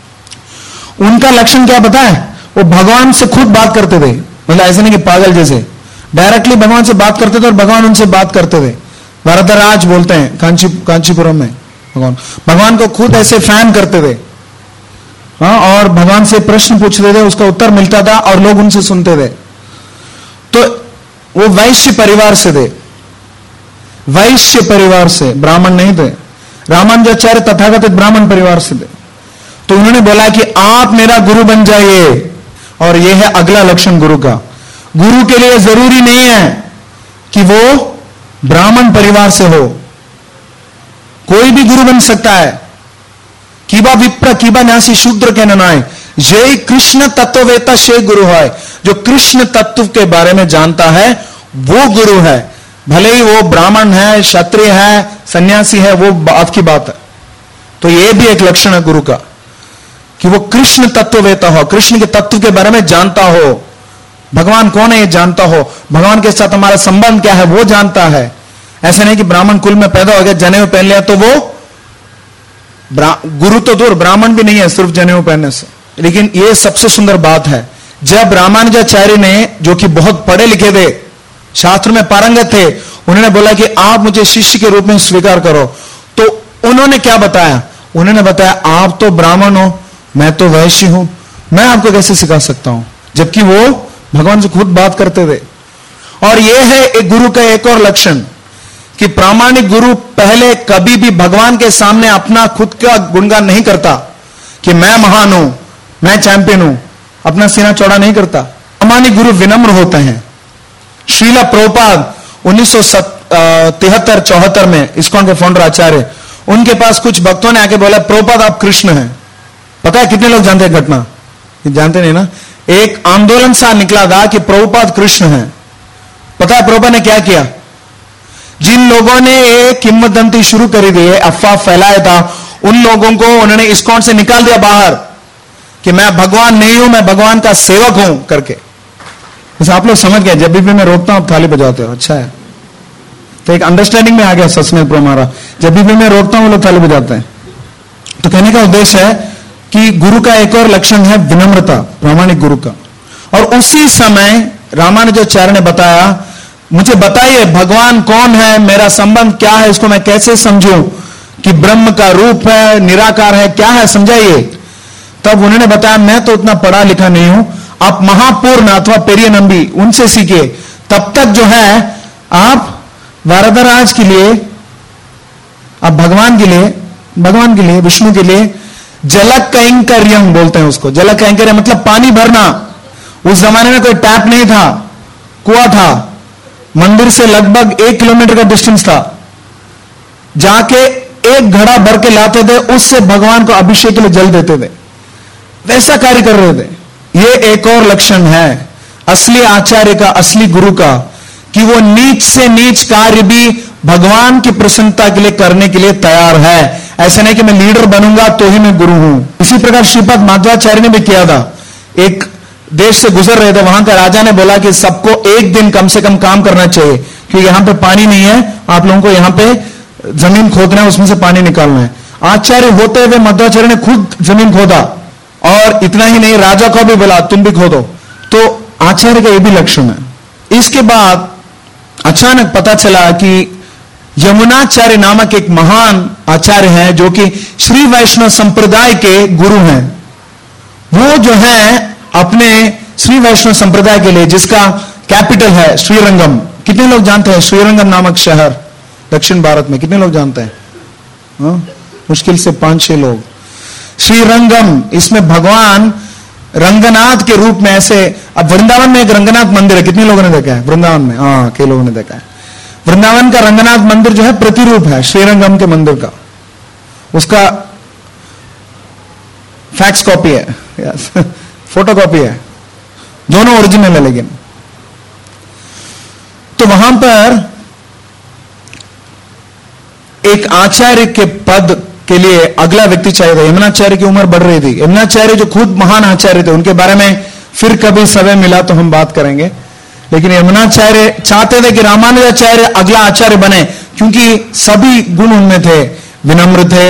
S1: उनका लक्षण क्या पता है, वो भगवान से खुद बात करते थे। मतलब ऐसे नहीं कि पागल जैसे, डायरेक्टली भगवान से बात करते थे और भगवान उनसे बात करते थे। वरदराज बोलते हैं कांची कांचीपुरम में भगवान भगवान को खुद ऐसे फैन करते थे। हाँ, और भगवान से प्रश्न पूछते थे, उसका उत्तर मिलता था और लोग उनसे सुनते थे। तो वो वैश्य परिवार से थे, वैश्य परिवार से, ब्राह्मण नहीं थे। रामानुजाचार्य तथाकथित ब्राह्मण परिवार से थे। तो उन्होंने बोला कि आप मेरा गुरु बन जाइए। और यह है अगला लक्षण गुरु का। गुरु के लिए जरूरी नहीं है कि वो ब्राह्मण परिवार से हो, कोई भी गुरु बन सकता है। कीबा विप्र कीबा न्यासी शूद्र के ननाए, यही कृष्ण तत्ववेता शे गुरु है। जो कृष्ण तत्व के बारे में जानता है वो गुरु है। भले ही वो ब्राह्मण है, क्षत्रिय है, सन्यासी है, वो बात की बात है। तो ये भी एक लक्षण है गुरु का कि वो कृष्ण तत्ववेता हो, कृष्ण के तत्व के बारे में जानता हो, भगवान कौन है ये जानता हो, भगवान के साथ हमारा संबंध क्या है वो जानता है। ऐसा नहीं कि ब्राह्मण कुल में पैदा हो गया, जनेऊ पहन लिया तो वो गुरु तो दूर, ब्राह्मण भी नहीं है सिर्फ जनेऊ पहनने से। लेकिन ये सबसे सुंदर बात है, जब रामानुजाचार्य ने, जो कि बहुत पढ़े लिखे थे, शास्त्र में पारंगत थे, उन्होंने बोला कि आप मुझे शिष्य के रूप में स्वीकार करो, तो उन्होंने क्या बताया, उन्होंने बताया आप तो ब्राह्मण हो, मैं तो वैश्य हूं, मैं आपको कैसे सिखा सकता हूं, जबकि वो भगवान से खुद बात करते थे। और यह है एक गुरु का एक और लक्षण कि प्रामाणिक गुरु पहले कभी भी भगवान के सामने अपना खुद का गुणगान नहीं करता कि मैं महान हूं, मैं चैंपियन हूं, अपना सीना चौड़ा नहीं करता। प्रामाणिक गुरु विनम्र होते हैं। श्रीला प्रभुपाद उन्नीस सौ तिहत्तर चौहत्तर में इस्कॉन के फाउंडर आचार्य, उनके पास कुछ भक्तों ने आके बोला प्रभुपाद आप कृष्ण हैं। पता है कितने लोग जानते हैं घटना? जानते नहीं ना। एक आंदोलन सा निकला था कि प्रभुपाद कृष्ण हैं। पता है प्रभुपाद ने क्या किया? जिन लोगों ने एक किंवदंती शुरू करी थी, अफवाह फैलाया था, उन लोगों को उन्होंने इस्कॉन से निकाल दिया बाहर कि मैं भगवान नहीं हूं, मैं भगवान का सेवक हूं करके। बस आप लोग समझ गए, जब भी मैं रोकता हूं आप थाली बजाते हो, अच्छा है। तो एक अंडरस्टैंडिंग में आ गया सचमें प्रो हमारा, जब भी मैं रोकता हूं वो लोग थाली बजाते हैं। तो कहने का उद्देश्य है कि गुरु का एक और लक्षण है विनम्रता, प्रामाणिक गुरु का। और उसी समय रामानुजाचार्य ने बताया, मुझे बताइए भगवान कौन है, मेरा संबंध क्या है, इसको मैं कैसे समझूं कि ब्रह्म का रूप है, निराकार है, क्या है, समझाइए। तब उन्होंने बताया मैं तो उतना पढ़ा लिखा नहीं हूं, आप महापूर्ण अथवा पेरिय नंबी उनसे सीखिए। तब तक जो है आप वरदराज के लिए, आप भगवान के लिए, भगवान के लिए, विष्णु के लिए जलक कैंकर्यम बोलते हैं उसको। जलक कैंकर्य मतलब पानी भरना। उस जमाने में कोई टैप नहीं था, कुआं था, मंदिर से लगभग एक किलोमीटर का डिस्टेंस था, जाके एक घड़ा भर के लाते थे, उससे भगवान को अभिषेक के लिए जल देते थे। वैसा कार्य कर रहे थे। यह एक और लक्षण है असली आचार्य का, असली गुरु का, कि वो नीच से नीच कार्य भी भगवान की प्रसन्नता के लिए करने के लिए तैयार है। ऐसा नहीं कि मैं लीडर बनूंगा तो ही मैं गुरु हूं। इसी प्रकार श्रीपाद माधवाचार्य ने भी किया था। एक देश से गुजर रहे थे, वहां का राजा ने बोला कि सबको एक दिन कम से कम काम करना चाहिए, क्योंकि यहां पे पानी नहीं है, आप लोगों को यहां पे जमीन खोदना है, उसमें से पानी निकालना है। आचार्य होते हुए मध्वाचार्य ने खुद जमीन खोदा, और इतना ही नहीं, राजा को भी बोला तुम भी खोदो। तो आचार्य का यह भी लक्षण है। इसके बाद अचानक पता चला कि यमुनाचार्य नामक एक महान आचार्य हैं, जो कि श्री वैष्णव संप्रदाय के गुरु हैं। वो जो है अपने श्री वैष्णव संप्रदाय के लिए, जिसका कैपिटल है श्रीरंगम, कितने लोग जानते हैं श्रीरंगम नामक शहर दक्षिण भारत में? कितने लोग जानते हैं? हा? मुश्किल से पांच छह लोग। श्रीरंगम, इसमें भगवान रंगनाथ के रूप में, ऐसे, अब वृंदावन में एक रंगनाथ मंदिर है, कितने लोगों ने देखा है वृंदावन में? हाँ, कई लोगों ने देखा है। वृंदावन का रंगनाथ मंदिर जो है प्रतिरूप है श्रीरंगम के मंदिर का, उसका फैक्स कॉपी है, यस, फोटो कॉपी है, दोनों ओरिजिनल है। लेकिन तो वहां पर एक आचार्य के पद के लिए अगला व्यक्ति चाहिए था। यमुनाचार्य की उम्र बढ़ रही थी। यमुनाचार्य जो खुद महान आचार्य थे, उनके बारे में फिर कभी समय मिला तो हम बात करेंगे। लेकिन यमुनाचार्य चाहते थे कि रामानुजाचार्य अगला आचार्य बने, क्योंकि सभी गुण उनमें थे। विनम्र थे,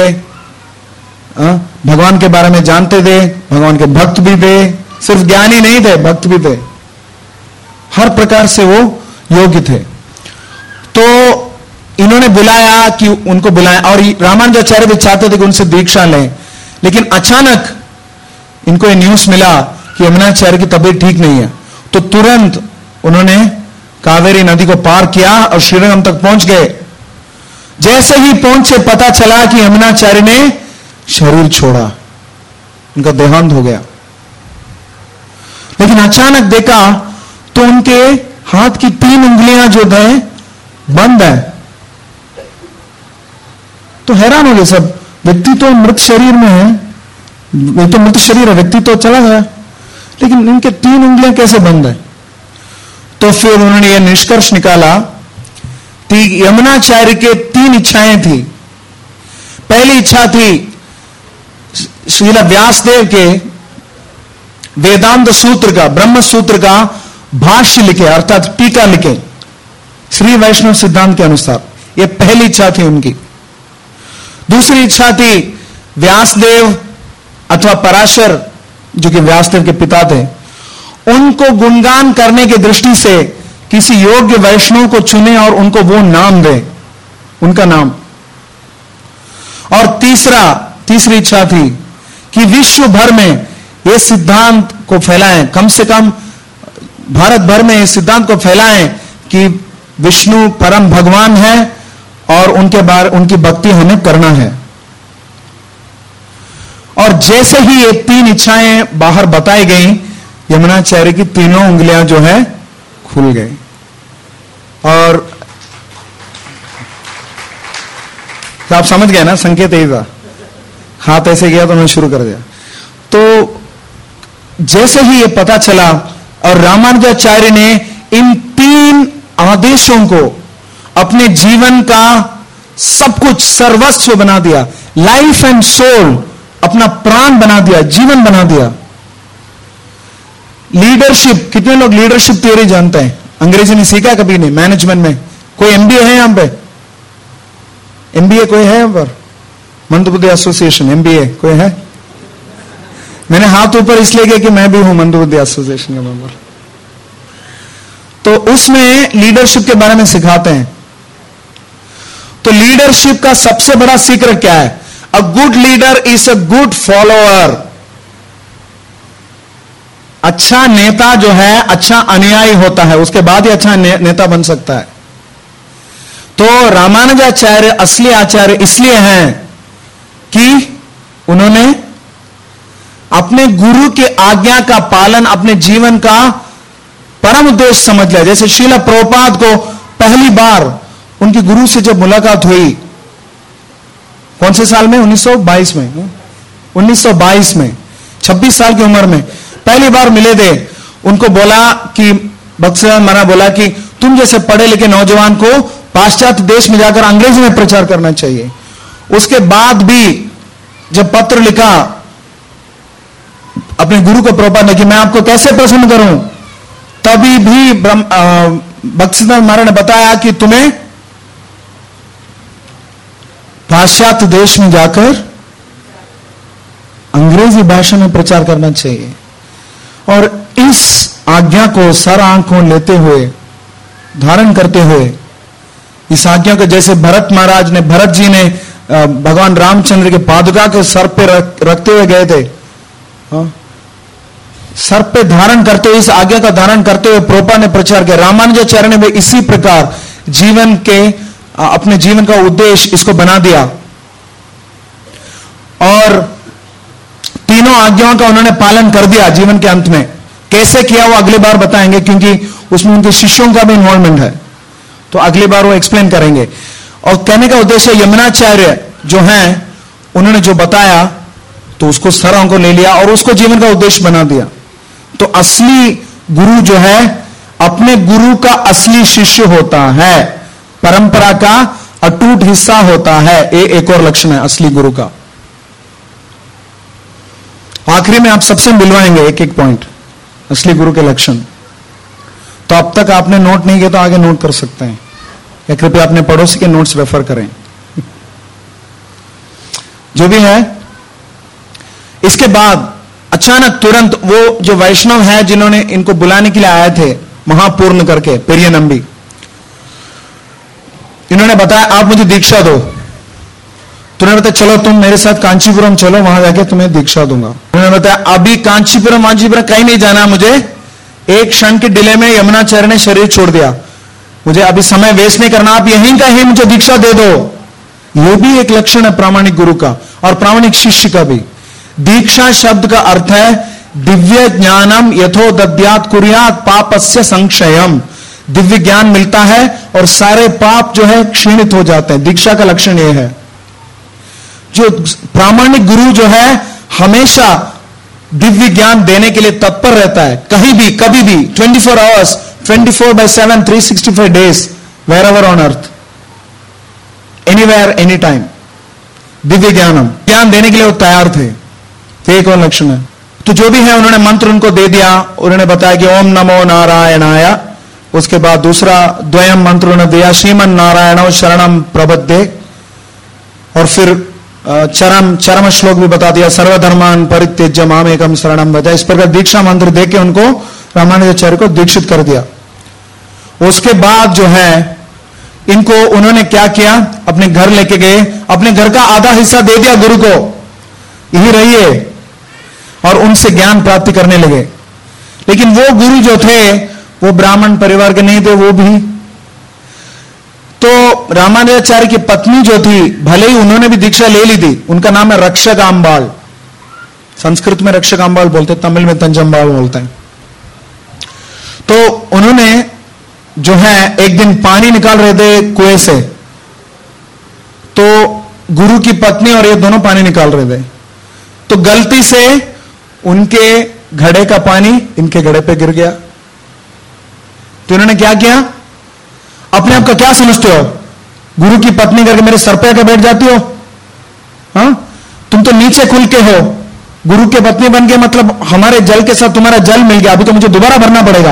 S1: भगवान के बारे में जानते थे, भगवान के भक्त भी थे, सिर्फ ज्ञानी नहीं थे, भक्त भी थे, हर प्रकार से वो योग्य थे। तो इन्होंने बुलाया कि उनको बुलाया, और रामानुजाचार्य भी चाहते थे कि उनसे दीक्षा लें। लेकिन अचानक इनको ये न्यूज मिला कि यमुनाचार्य की तबीयत ठीक नहीं है। तो तुरंत उन्होंने कावेरी नदी को पार किया और श्रीरंगम तक पहुंच गए। जैसे ही पहुंचे पता चला कि यमुनाचार्य ने शरीर छोड़ा, उनका देहांत हो गया। लेकिन अचानक देखा तो उनके हाथ की तीन उंगलियां जो थे बंद है। तो हैरान हो गए सब, व्यक्ति तो मृत शरीर में है, ये तो मृत शरीर है, व्यक्ति तो चला गया, लेकिन इनके तीन उंगलियां कैसे बंद है? तो फिर उन्होंने यह निष्कर्ष निकाला कि यमुनाचार्य के तीन इच्छाएं थी। पहली इच्छा थी श्रील व्यासदेव के वेदांत सूत्र का, ब्रह्म सूत्र का भाष्य लिखे, अर्थात टीका लिखे श्री वैष्णव सिद्धांत के अनुसार। यह पहली इच्छा थी उनकी। दूसरी इच्छा थी व्यासदेव अथवा पराशर, जो कि व्यासदेव के पिता थे, उनको गुणगान करने की दृष्टि से किसी योग्य वैष्णव को चुने और उनको वो नाम दे, उनका नाम। और तीसरा तीसरी इच्छा थी कि विश्व भर में यह सिद्धांत को फैलाएं, कम से कम भारत भर में इस सिद्धांत को फैलाएं कि विष्णु परम भगवान है और उनके बारे उनकी भक्ति हमें करना है। और जैसे ही ये तीन इच्छाएं बाहर बताई गई, यमुनाचार्य की तीनों उंगलियां जो है खुल गई। और तो आप समझ गए ना, संकेत यही था। हाथ ऐसे गया तो उन्होंने शुरू कर दिया। तो जैसे ही ये पता चला और रामानुजाचार्य ने इन तीन आदेशों को अपने जीवन का सब कुछ सर्वस्व बना दिया, लाइफ एंड सोल, अपना प्राण बना दिया, जीवन बना दिया। लीडरशिप, कितने लोग लीडरशिप थ्योरी जानते हैं? अंग्रेजी में सीखा कभी नहीं? मैनेजमेंट में कोई एमबीए है यहां पे? एमबीए कोई है यहां पर? मंदबुद्धि एसोसिएशन एमबीए कोई है? मैंने हाथ ऊपर इसलिए किया कि मैं भी हूं मंदबुद्धि एसोसिएशन का मेंबर। तो उसमें लीडरशिप के बारे में सिखाते हैं। तो लीडरशिप का सबसे बड़ा सीक्रेट क्या है? A good leader is a good follower. अच्छा नेता जो है अच्छा अनुयायी होता है, उसके बाद ही अच्छा ने, नेता बन सकता है। तो रामानुजाचार्य असली आचार्य इसलिए हैं कि उन्होंने अपने गुरु के आज्ञा का पालन अपने जीवन का परम उद्देश्य समझ लिया। जैसे श्रील प्रभुपाद को पहली बार उनकी गुरु से जब मुलाकात हुई, कौन से साल में? उन्नीस सौ बाईस में उन्नीस सौ बाईस में छब्बीस साल की उम्र में पहली बार मिले थे। उनको बोला कि भक्तिसिद्धांत महाराज बोला कि तुम जैसे पढ़े लिखे नौजवान को पाश्चात्य देश में जाकर अंग्रेजी में प्रचार करना चाहिए। उसके बाद भी जब पत्र लिखा अपने गुरु को प्रभुपाद ने कि मैं आपको कैसे प्रसन्न करूं, तभी भी भक्तिसिद्धांत महाराज ने बताया कि तुम्हें पाश्चात्य देश में जाकर अंग्रेजी भाषा में प्रचार करना चाहिए। और इस आज्ञा को सर आंखों लेते हुए, धारण करते हुए, इस आज्ञा को जैसे भरत महाराज ने, भरत जी ने भगवान रामचंद्र के पादुका के सर पे रख, रखते हुए गए थे, हाँ? सर पे धारण करते हुए, इस आज्ञा का धारण करते हुए प्रोपा ने प्रचार किया। रामानुजाचार्य ने भी इसी प्रकार जीवन के अपने जीवन का उद्देश्य इसको बना दिया और तीनों आज्ञाओं का उन्होंने पालन कर दिया जीवन के अंत में। कैसे किया वो अगली बार बताएंगे, क्योंकि उसमें उनके शिष्यों का भी इन्वॉल्वमेंट है, तो अगली बार वो एक्सप्लेन करेंगे। और कहने का उद्देश्य यमुनाचार्य जो हैं, उन्होंने जो बताया तो उसको सरों को ले लिया और उसको जीवन का उद्देश्य बना दिया। तो असली गुरु जो है अपने गुरु का असली शिष्य होता है, परंपरा का अटूट हिस्सा होता है। ये एक और लक्षण है असली गुरु का। आखिरी में आप सबसे मिलवाएंगे एक एक पॉइंट असली गुरु के लक्षण। तो अब तक आपने नोट नहीं किया तो आगे नोट कर सकते हैं, या कृपया अपने पड़ोसी के नोट्स रेफर करें। जो भी है, इसके बाद अचानक तुरंत वो जो वैष्णव है जिन्होंने इनको बुलाने के लिए आए थे, महापूर्ण करके पेरिय नंबी, इन्होंने बताया आप मुझे दीक्षा दो। तो उन्होंने बताया चलो तुम मेरे साथ कांचीपुरम चलो, वहां जाके तुम्हें दीक्षा दूंगा। उन्होंने बताया अभी कांचीपुरम वांचीपुरम कहीं नहीं जाना मुझे, एक क्षण के डिले में यमुनाचार्य ने शरीर छोड़ दिया, मुझे अभी समय वेस्ट नहीं करना, आप यहीं का ही मुझे दीक्षा दे दो। यह भी एक लक्षण है प्रामाणिक गुरु का और प्रामाणिक शिष्य का भी। दीक्षा शब्द का अर्थ है दिव्य ज्ञानम यथो दद्यात कुर्यात पापस्य संक्षयम। दिव्य ज्ञान मिलता है और सारे पाप जो है क्षीणित हो जाते हैं। दीक्षा का लक्षण यह है। जो प्रामाणिक गुरु जो है हमेशा दिव्य ज्ञान देने के लिए तत्पर रहता है, कहीं भी कभी भी, twenty four hours, twenty four by seven, three sixty five days, wherever on earth, anywhere any time, दिव्य ज्ञानम, ज्ञान देने के लिए वो तैयार थे। तो एक और लक्षण है। तो जो भी है उन्होंने मंत्र उनको दे दिया, उन्होंने बताया कि ओम नमो नारायणाय। उसके बाद दूसरा द्वयम मंत्र उन्होंने दिया, श्रीमन नारायण शरणम प्रबद्धे। और फिर चरम चरम श्लोक भी बता दिया, सर्वधर्मान परित्यज्य मामेकम शरणम व्रज। इस प्रकार दीक्षा मंत्र देके उनको रामानुजाचार्य को दीक्षित कर दिया। उसके बाद जो है इनको उन्होंने क्या किया, अपने घर लेके गए, अपने घर का आधा हिस्सा दे दिया गुरु को, यही रहिए, और उनसे ज्ञान प्राप्ति करने लगे। लेकिन वो गुरु जो थे वो ब्राह्मण परिवार के नहीं थे। वो भी तो रामानुजाचार्य की पत्नी जो थी, भले ही उन्होंने भी दीक्षा ले ली थी, उनका नाम है रक्षकाम्बाल। संस्कृत में रक्षकाम्बाल बोलते, तमिल में तंजम्बाल बोलते हैं। तो उन्होंने जो है एक दिन पानी निकाल रहे थे कुएं से, तो गुरु की पत्नी और ये दोनों पानी निकाल रहे थे, तो गलती से उनके घड़े का पानी इनके घड़े पे गिर गया। तो इन्होंने क्या किया? अपने आप का क्या समझते हो? गुरु की पत्नी करके मेरे सर पे आके बैठ जाती हो? हाँ, तुम तो नीचे खुल के हो, गुरु के पत्नी बन गए, मतलब हमारे जल के साथ तुम्हारा जल मिल गया, अभी तो मुझे दोबारा भरना पड़ेगा।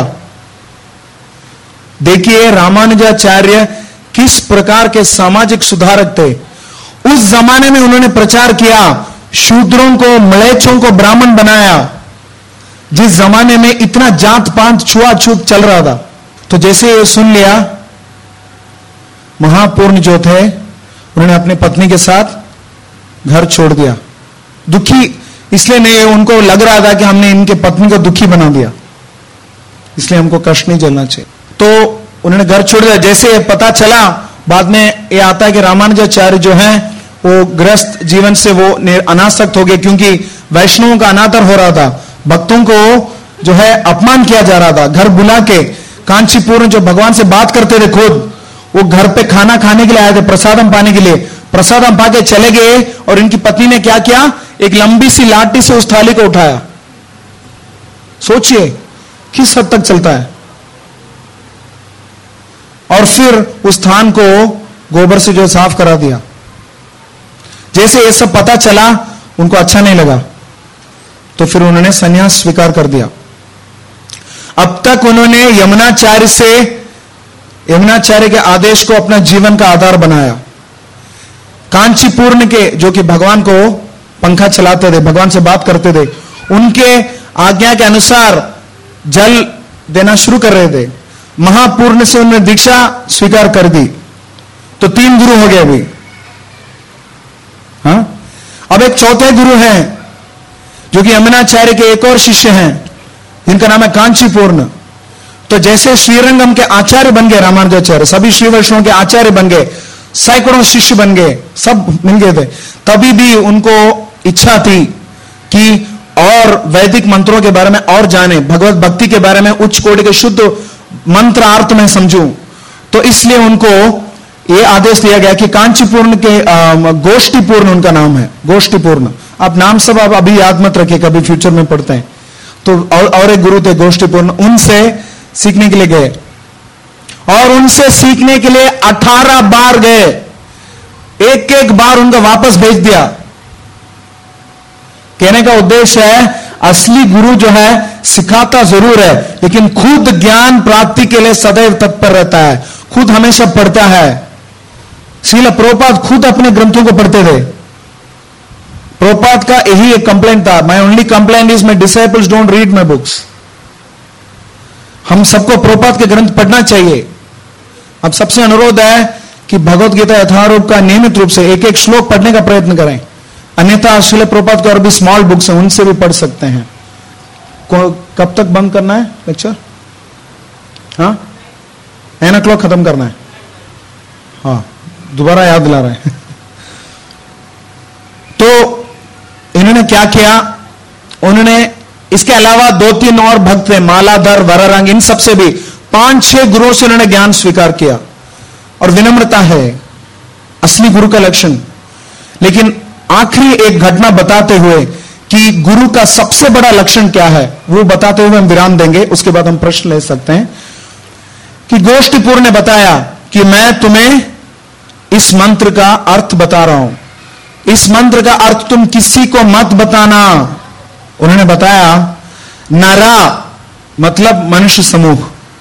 S1: देखिए रामानुजाचार्य किस प्रकार के सामाजिक सुधारक थे। उस जमाने में उन्होंने प्रचार किया, शूद्रों को, म्लेच्छों को ब्राह्मण बनाया, जिस जमाने में इतना जात पात छुआछूत चल रहा था। तो जैसे ये सुन लिया, महापूर्ण जो थे उन्होंने अपनी पत्नी के साथ घर छोड़ दिया। दुखी इसलिए नहीं, उनको लग रहा था कि हमने इनके पत्नी को दुखी बना दिया, इसलिए हमको कष्ट नहीं झेलना चाहिए। तो उन्होंने घर छोड़ दिया। जैसे पता चला, बाद में ये आता है कि रामानुजाचार्य जो है वो गृहस्थ जीवन से वो अनासक्त हो गए, क्योंकि वैष्णवों का अनादर हो रहा था, भक्तों को जो है अपमान किया जा रहा था। घर बुला के कांचीपुर जो भगवान से बात करते थे, खुद वो घर पे खाना खाने के लिए आए थे, प्रसादम पाने के लिए, प्रसादम पा के चले गए, और इनकी पत्नी ने क्या किया? एक लंबी सी लाठी से उस थाली को उठाया। सोचिए किस हद तक चलता है। और फिर उस स्थान को गोबर से जो साफ करा दिया। जैसे ये सब पता चला, उनको अच्छा नहीं लगा, तो फिर उन्होंने संन्यास स्वीकार कर दिया। अब तक उन्होंने यमुनाचार्य से, यमुनाचार्य के आदेश को अपना जीवन का आधार बनाया। कांचीपुर के जो कि भगवान को पंखा चलाते थे, भगवान से बात करते थे, उनके आज्ञा के अनुसार जल देना शुरू कर रहे थे। महापूर्ण से उन्होंने दीक्षा स्वीकार कर दी, तो तीन गुरु हो गए अभी। हाँ, अब एक चौथे गुरु हैं जो कि यमुनाचार्य के एक और शिष्य हैं, जिनका नाम है कांचीपूर्ण। तो जैसे श्रीरंगम के आचार्य बन गए रामानुजाचार्य, सभी श्री वैष्णव के आचार्य बन गए, सैकड़ों शिष्य बन गए, सब मिल गए थे, तभी भी उनको इच्छा थी कि और वैदिक मंत्रों के बारे में और जाने, भगवत भक्ति के बारे में उच्च कोटि के शुद्ध मंत्र अर्थ में समझूं। तो इसलिए उनको यह आदेश दिया गया कि कांचीपूर्ण के गोष्ठीपूर्ण उनका नाम है, गोष्ठीपूर्ण। आप नाम सब आप अभी याद मत रखिए, कभी फ्यूचर में पढ़ते हैं। तो और, और एक गुरु थे गोष्ठीपूर्ण, उनसे सीखने के लिए गए, और उनसे सीखने के लिए अठारह बार गए, एक एक बार उनका वापस भेज दिया। कहने का उद्देश्य है, असली गुरु जो है सिखाता जरूर है, लेकिन खुद ज्ञान प्राप्ति के लिए सदैव तत्पर रहता है, खुद हमेशा पढ़ता है। श्रील प्रभुपाद खुद अपने ग्रंथों को पढ़ते थे। प्रभुपाद का यही एक कंप्लेंट था, my only complaint is my disciples don't read my books. हम सबको प्रभुपाद के ग्रंथ पढ़ना चाहिए। अब सबसे अनुरोध है कि भगवत गीता यथारूप का नियमित रूप से एक एक श्लोक पढ़ने का प्रयत्न करें, अन्यथा श्रील प्रभुपाद के और भी स्मॉल बुक्स हैं, उनसे भी पढ़ सकते हैं। कब तक बंद करना है लेक्चर? हाँ, नाइन ओ क्लॉक खत्म करना है। हाँ, दोबारा याद दिला रहे हैं। तो इन्होंने क्या किया, उन्होंने इसके अलावा दो तीन और भक्त थे, मालाधर, वरारंग, इन सबसे भी पांच छह गुरुओं से उन्होंने ज्ञान स्वीकार किया। और विनम्रता है असली गुरु का लक्षण। लेकिन आखिरी एक घटना बताते हुए कि गुरु का सबसे बड़ा लक्षण क्या है, वो बताते हुए हम विराम देंगे, उसके बाद हम प्रश्न ले सकते हैं। कि गोष्ठीपूर्ण ने बताया कि मैं तुम्हें इस मंत्र का अर्थ बता रहा हूं, इस मंत्र का अर्थ तुम किसी को मत बताना। उन्होंने बताया, नरा मतलब मनुष्य समूह,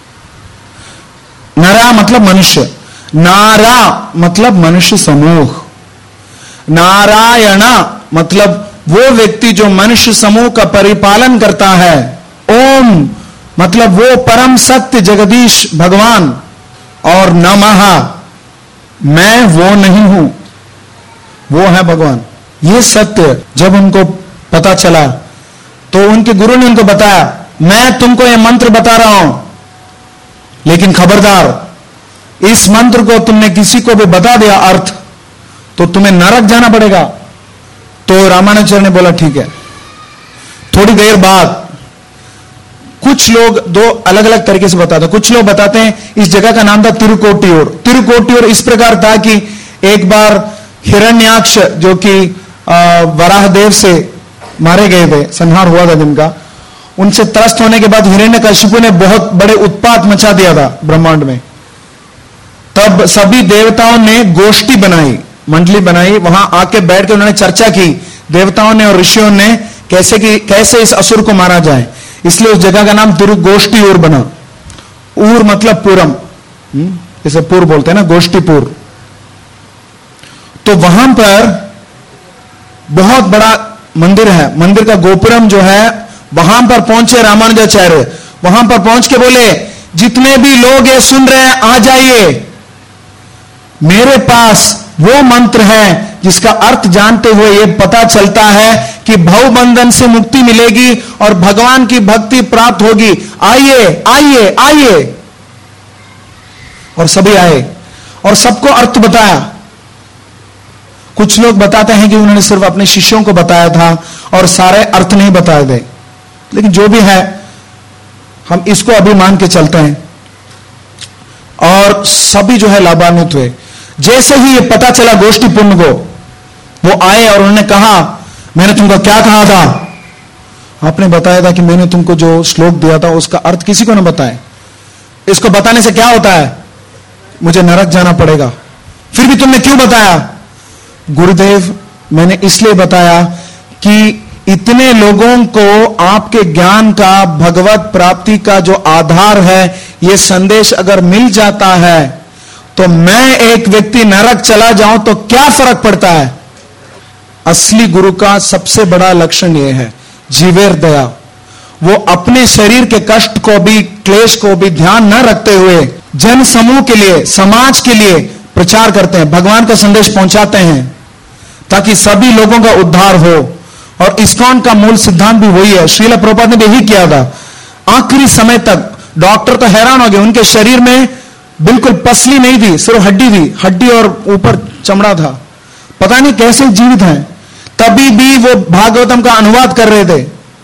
S1: नरा मतलब मनुष्य, नारा मतलब मनुष्य समूह, नारायणा मतलब वो व्यक्ति जो मनुष्य समूह का परिपालन करता है, ओम मतलब वो परम सत्य जगदीश भगवान, और नमः मैं वो नहीं हूं, वो है भगवान। ये सत्य जब उनको पता चला तो उनके गुरु ने उनको बताया, मैं तुमको ये मंत्र बता रहा हूं, लेकिन खबरदार, इस मंत्र को तुमने किसी को भी बता दिया अर्थ, तो तुम्हें नरक जाना पड़ेगा। तो रामानुजाचार्य ने बोला ठीक है। थोड़ी देर बाद कुछ लोग दो अलग अलग तरीके से बताते हैं। कुछ लोग बताते हैं इस जगह का नाम था तिरुकोटियोर। तिरुकोटियोर इस प्रकार था कि एक बार हिरण्याक्ष जो कि वराहदेव से मारे गए थे, संहार हुआ था जिनका, उनसे त्रस्त होने के बाद हिरण्यकशिपु ने बहुत बड़े उत्पात मचा दिया था ब्रह्मांड में। तब सभी देवताओं ने गोष्ठी बनाई, मंडली बनाई, वहां आके बैठ के उन्होंने चर्चा की, देवताओं ने और ऋषियों ने, कैसे कि कैसे इस असुर को मारा जाए। इसलिए उस जगह का नाम दुर्गोष्ठी ऊर बना। ऊर मतलब पूरम, जैसे पूर बोलते हैं ना, गोष्ठीपुर। तो वहां पर बहुत बड़ा मंदिर है, मंदिर का गोपुरम जो है, वहां पर पहुंचे रामानुजाचार्य। वहां पर पहुंच के बोले, जितने भी लोग ये सुन रहे हैं आ जाइए, मेरे पास वो मंत्र है जिसका अर्थ जानते हुए ये पता चलता है कि भवबंधन से मुक्ति मिलेगी और भगवान की भक्ति प्राप्त होगी। आइए आइए आइए। और सभी आए और सबको अर्थ बताया। कुछ लोग बताते हैं कि उन्होंने सिर्फ अपने शिष्यों को बताया था और सारे अर्थ नहीं बताए गए, लेकिन जो भी है हम इसको अभी मान के चलते हैं। और सभी जो है लाभान्वित हुए। जैसे ही ये पता चला गोष्ठी पुण्य को, वो आए और उन्होंने कहा, मैंने तुमको क्या कहा था? आपने बताया था कि मैंने तुमको जो श्लोक दिया था उसका अर्थ किसी को न बताए। इसको बताने से क्या होता है? मुझे नरक जाना पड़ेगा। फिर भी तुमने क्यों बताया? गुरुदेव, मैंने इसलिए बताया कि इतने लोगों को आपके ज्ञान का, भगवत प्राप्ति का जो आधार है, यह संदेश अगर मिल जाता है तो मैं एक व्यक्ति नरक चला जाऊं तो क्या फर्क पड़ता है? असली गुरु का सबसे बड़ा लक्षण यह है, जीवेर दया। वो अपने शरीर के कष्ट को भी, क्लेश को भी ध्यान न रखते हुए जन समूह के लिए, समाज के लिए प्रचार करते हैं, भगवान का संदेश पहुंचाते हैं ताकि सभी लोगों का उद्धार हो। और इस्कॉन का मूल सिद्धांत भी वही है। श्रील प्रभुपाद ने भी यही किया था। आखिरी समय तक डॉक्टर तो हैरान हो गए, उनके शरीर में बिल्कुल पसली नहीं थी, सिर्फ हड्डी थी, हड्डी और ऊपर चमड़ा था, पता नहीं कैसे जीवित हैं। तभी भी वो भागवतम का अनुवाद कर रहे थे।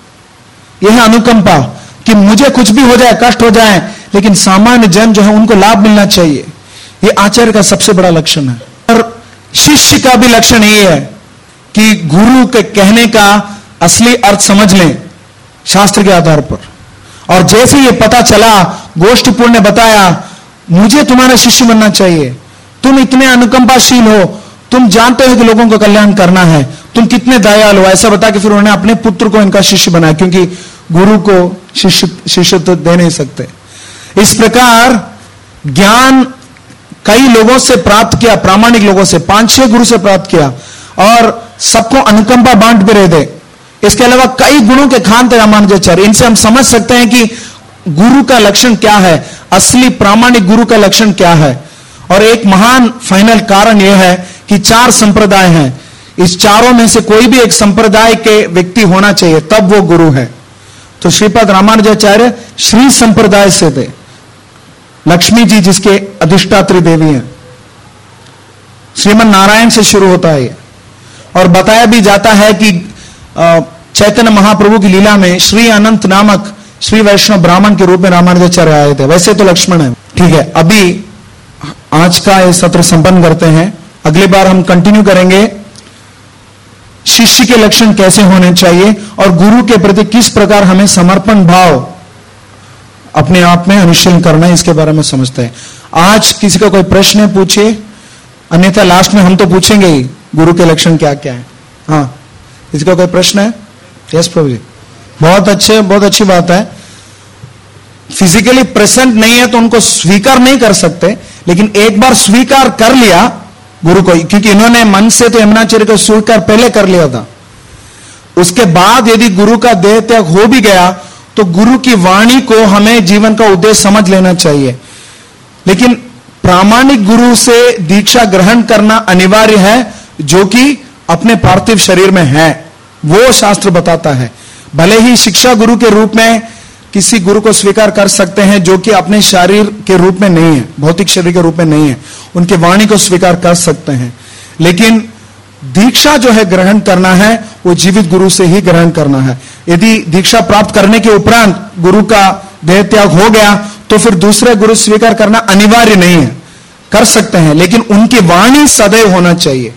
S1: यह अनुकंपा कि मुझे कुछ भी हो जाए, कष्ट हो जाए, लेकिन सामान्य जन जो है उनको लाभ मिलना चाहिए। यह आचार्य का सबसे बड़ा लक्षण है। और शिष्य का भी लक्षण यह है कि गुरु के कहने का असली अर्थ समझ लें शास्त्र के आधार पर। और जैसे ये पता चला, गोष्ठीपुर ने बताया, मुझे तुम्हारा शिष्य बनना चाहिए, तुम इतने अनुकंपाशील हो, तुम जानते हो कि लोगों को कल्याण करना है, तुम कितने दयालु हो, ऐसा बता के फिर उन्होंने अपने पुत्र को इनका शिष्य बनाया, क्योंकि गुरु को शिष्य शिष्य तो दे नहीं सकते। इस प्रकार ज्ञान कई लोगों से प्राप्त किया, प्रामाणिक लोगों से, पांच छह गुरु से प्राप्त किया और सबको अनुकंपा बांट पे रहे थे। इसके अलावा कई गुणों के खान थे रामानुजाचार्य। इनसे हम समझ सकते हैं कि गुरु का लक्षण क्या है, असली प्रामाणिक गुरु का लक्षण क्या है। और एक महान फाइनल कारण यह है कि चार संप्रदाय हैं, इस चारों में से कोई भी एक संप्रदाय के व्यक्ति होना चाहिए, तब वो गुरु है। तो श्रीपाद रामानुजाचार्य श्री संप्रदाय से थे। लक्ष्मी जी जिसके अधिष्ठात्री देवी हैं, श्रीमन नारायण से शुरू होता है। और बताया भी जाता है कि चैतन्य महाप्रभु की लीला में श्री अनंत नामक श्री वैष्णव ब्राह्मण के रूप में रामानुजाचार्य आए थे। वैसे तो लक्ष्मण है। ठीक है, अभी आज का ये सत्र संपन्न करते हैं। अगली बार हम कंटिन्यू करेंगे शिष्य के लक्षण कैसे होने चाहिए और गुरु के प्रति किस प्रकार हमें समर्पण भाव अपने आप में अनुशीलन करना है, इसके बारे में समझते हैं। आज किसी का कोई प्रश्न है पूछिए, अन्यथा लास्ट में हम तो पूछेंगे ही गुरु के लक्षण क्या क्या है। हाँ, किसी का कोई प्रश्न है? यस प्रभु जी। बहुत अच्छे, बहुत अच्छी बात है। फिजिकली प्रेजेंट नहीं है तो उनको स्वीकार नहीं कर सकते, लेकिन एक बार स्वीकार कर लिया गुरु को, क्योंकि इन्होंने मन से तो यमुनाचार्य को स्वीकार पहले कर लिया था। उसके बाद यदि गुरु का देह त्याग हो भी गया तो गुरु की वाणी को हमें जीवन का उद्देश्य समझ लेना चाहिए। लेकिन प्रामाणिक गुरु से दीक्षा ग्रहण करना अनिवार्य है, जो कि अपने पार्थिव शरीर में है, वो शास्त्र बताता है। भले ही शिक्षा गुरु के रूप में किसी गुरु को स्वीकार कर सकते हैं जो कि अपने शरीर के रूप में नहीं है, भौतिक शरीर के रूप में नहीं है, उनके वाणी को स्वीकार कर सकते हैं। लेकिन दीक्षा जो है ग्रहण करना है वो जीवित गुरु से ही ग्रहण करना है। यदि दीक्षा प्राप्त करने के उपरांत गुरु का देह त्याग हो गया तो फिर दूसरे गुरु स्वीकार करना अनिवार्य नहीं है, कर सकते हैं, लेकिन उनकी वाणी सदैव होना चाहिए।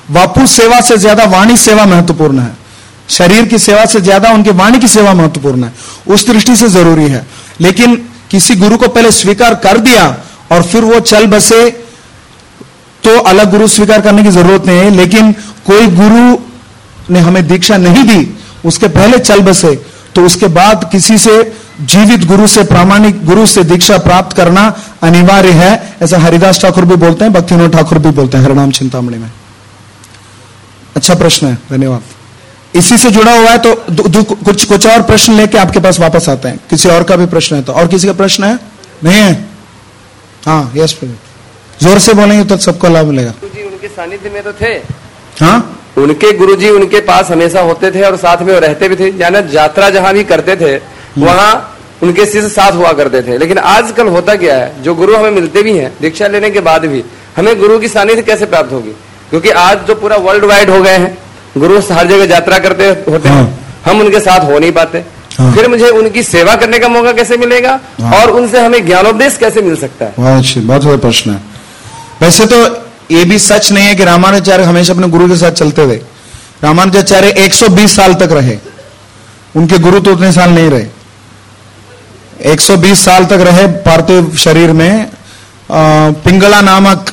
S1: वापु सेवा से ज्यादा वाणी सेवा महत्वपूर्ण है, शरीर की सेवा से ज्यादा उनके वाणी की सेवा महत्वपूर्ण है, उस दृष्टि से जरूरी है। लेकिन किसी गुरु को पहले स्वीकार कर दिया और फिर वो चल बसे तो अलग गुरु स्वीकार करने की जरूरत नहीं है। लेकिन कोई गुरु ने हमें दीक्षा नहीं दी, उसके पहले चल बसे, तो उसके बाद किसी से जीवित गुरु से, प्रामाणिक गुरु से दीक्षा प्राप्त करना अनिवार्य है। ऐसा हरिदास ठाकुर भी बोलते हैं, भक्तिविनोद ठाकुर भी बोलते हैं हरिनाम चिंतामणि में। अच्छा प्रश्न है, धन्यवाद। इसी से जुड़ा हुआ है तो दु, दु, कुछ कुछ और प्रश्न लेके आपके पास वापस आते हैं। किसी और का भी प्रश्न है तो? और किसी का प्रश्न है? नहीं है? हाँ, यस, जोर से बोलेंगे तो सबको लाभ मिलेगा।
S2: गुरुजी उनके सानिध्य में तो थे।
S1: हाँ,
S2: उनके गुरुजी उनके पास हमेशा होते थे और साथ में वो रहते भी थे। जाना यात्रा जहां भी करते थे वहां उनके शिष्य साथ हुआ करते थे। लेकिन आजकल होता क्या है, जो गुरु हमें मिलते भी हैं दीक्षा लेने के बाद भी, हमें गुरु की सानिध्य कैसे प्राप्त होगी? क्योंकि आज जो पूरा वर्ल्ड वाइड हो गए हैं, गुरु हर जगह यात्रा करते होते हैं, हम उनके साथ हो नहीं पाते। हाँ। फिर मुझे उनकी सेवा करने का मौका कैसे मिलेगा? हाँ। और उनसे हमें ज्ञानोपदेश कैसे मिल सकता है?
S1: बहुत अच्छी, बहुत बड़ा प्रश्न है। वैसे तो ये भी सच नहीं है कि रामानुजाचार्य हमेशा अपने गुरु के साथ चलते थे। रामानुजाचार्य एक सौ बीस साल तक रहे, उनके गुरु तो उतने साल नहीं रहे। एक सौ बीस साल तक रहे पार्थिव शरीर में। पिंगला नामक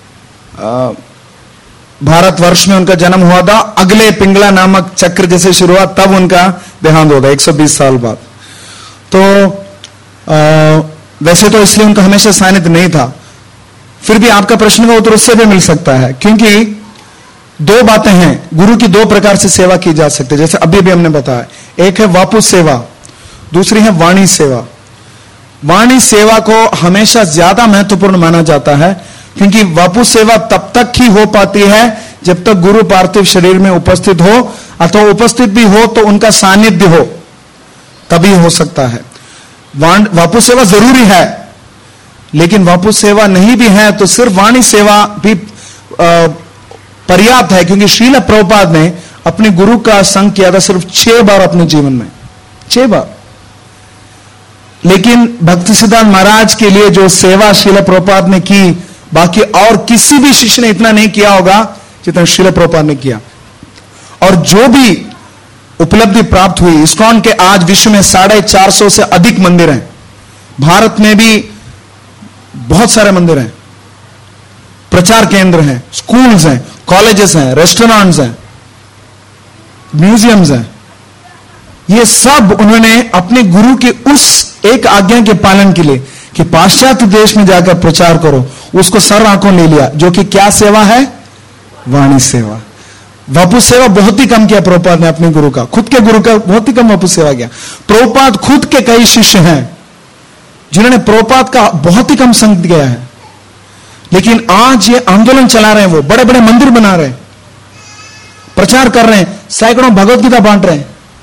S1: भारतवर्ष में उनका जन्म हुआ था। अगले पिंगला नामक चक्र जैसे शुरुआत, तब उनका देहांत होता एक सौ बीस साल बाद। तो आ, वैसे तो इसलिए उनका हमेशा सानिध्य नहीं था। फिर भी आपका प्रश्न का उत्तर उससे भी मिल सकता है, क्योंकि दो बातें हैं, गुरु की दो प्रकार से सेवा की जा सकती है, जैसे अभी भी हमने बताया। एक है वापु सेवा, दूसरी है वाणी सेवा। वाणी सेवा को हमेशा ज्यादा महत्वपूर्ण माना जाता है, क्योंकि वापु सेवा तब तक ही हो पाती है जब तक गुरु पार्थिव शरीर में उपस्थित हो, अथवा उपस्थित भी हो तो उनका सानिध्य हो, तभी हो सकता है। वापु सेवा जरूरी है, लेकिन वापु सेवा नहीं भी है तो सिर्फ वाणी सेवा भी पर्याप्त है। क्योंकि श्रील प्रभुपाद ने अपने गुरु का संग किया था सिर्फ छह बार अपने जीवन में, छह बार। लेकिन भक्ति सिद्धांत महाराज के लिए जो सेवा श्रील प्रभुपाद ने की, बाकी और किसी भी शिष्य ने इतना नहीं किया होगा जितना श्रील प्रभुपाद ने किया। और जो भी उपलब्धि प्राप्त हुई, इस्कॉन के आज विश्व में साढ़े चार सौ से अधिक मंदिर हैं, भारत में भी बहुत सारे मंदिर हैं, प्रचार केंद्र हैं, स्कूल्स हैं, कॉलेजेस हैं, रेस्टोरेंट्स हैं, म्यूजियम्स हैं। ये सब उन्होंने अपने गुरु के उस एक आज्ञा के पालन के लिए कि पाश्चात्य देश में जाकर प्रचार करो, उसको सर आंखों ले लिया, जो कि क्या सेवा है? वाणी सेवा। वापु सेवा बहुत ही कम किया प्रभुपाद ने अपने गुरु का, खुद के गुरु का बहुत ही कम वापु सेवा किया। प्रभुपाद खुद के कई शिष्य हैं जिन्होंने प्रभुपाद का बहुत ही कम संग दिया है, लेकिन आज ये आंदोलन चला रहे हैं, वो बड़े बड़े मंदिर बना रहे हैं, प्रचार कर रहे हैं, सैकड़ों भगवत गीता बांट रहे हैं।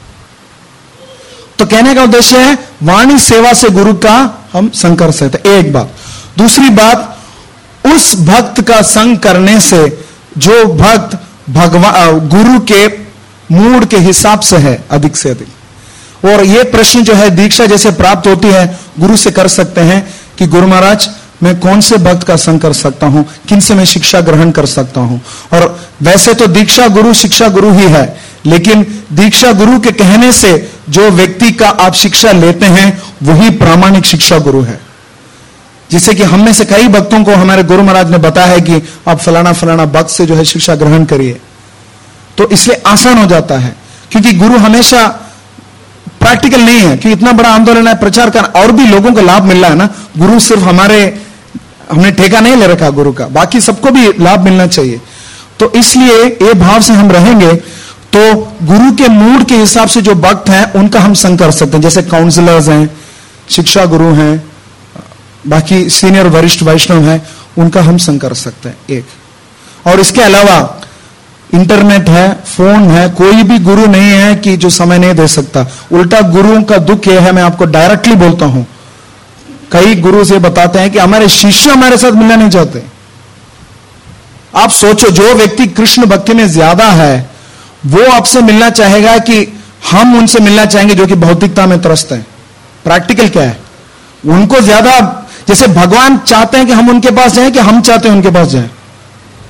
S1: तो कहने का उद्देश्य है वाणी सेवा से गुरु का हम संग कर सकते, एक बात। दूसरी बात, उस भक्त का संग करने से जो भक्त भगवान गुरु के मूड के हिसाब से है अधिक से अधिक। और यह प्रश्न जो है दीक्षा जैसे प्राप्त होती है, गुरु से कर सकते हैं कि गुरु महाराज मैं कौन से भक्त का संग कर सकता हूं, किन से मैं शिक्षा ग्रहण कर सकता हूं। और वैसे तो दीक्षा गुरु शिक्षा गुरु ही है, लेकिन दीक्षा गुरु के कहने से जो व्यक्ति का आप शिक्षा लेते हैं वही प्रामाणिक शिक्षा गुरु है। जिससे कि हम में से कई भक्तों को हमारे गुरु महाराज ने बताया है कि आप फलाना फलाना भक्त से जो है शिक्षा ग्रहण करिए, तो इसलिए आसान हो जाता है। क्योंकि गुरु हमेशा प्रैक्टिकल नहीं है कि इतना बड़ा आंदोलन है प्रचार का, और भी लोगों को लाभ मिल रहा है ना। गुरु सिर्फ हमारे, हमने ठेका नहीं ले रखा गुरु का, बाकी सबको भी लाभ मिलना चाहिए। तो इसलिए ये भाव से हम रहेंगे तो गुरु के मूड के हिसाब से जो भक्त हैं उनका हम संग कर सकते हैं। जैसे काउंसलर्स हैं, शिक्षा गुरु हैं, बाकी सीनियर वरिष्ठ वैष्णव हैं, उनका हम संग कर सकते हैं एक। और इसके अलावा इंटरनेट है, फोन है, कोई भी गुरु नहीं है कि जो समय नहीं दे सकता। उल्टा गुरुओं का दुख यह है, मैं आपको डायरेक्टली बोलता हूं, कई गुरु से बताते हैं कि हमारे शिष्य हमारे साथ मिलना नहीं चाहते। आप सोचो, जो व्यक्ति कृष्ण भक्ति में ज्यादा है वो आपसे मिलना चाहेगा कि हम उनसे मिलना चाहेंगे जो कि भौतिकता में त्रस्त हैं। प्रैक्टिकल क्या है, उनको ज्यादा, जैसे भगवान चाहते हैं कि हम उनके पास जाएं कि हम चाहते हैं उनके पास जाएं।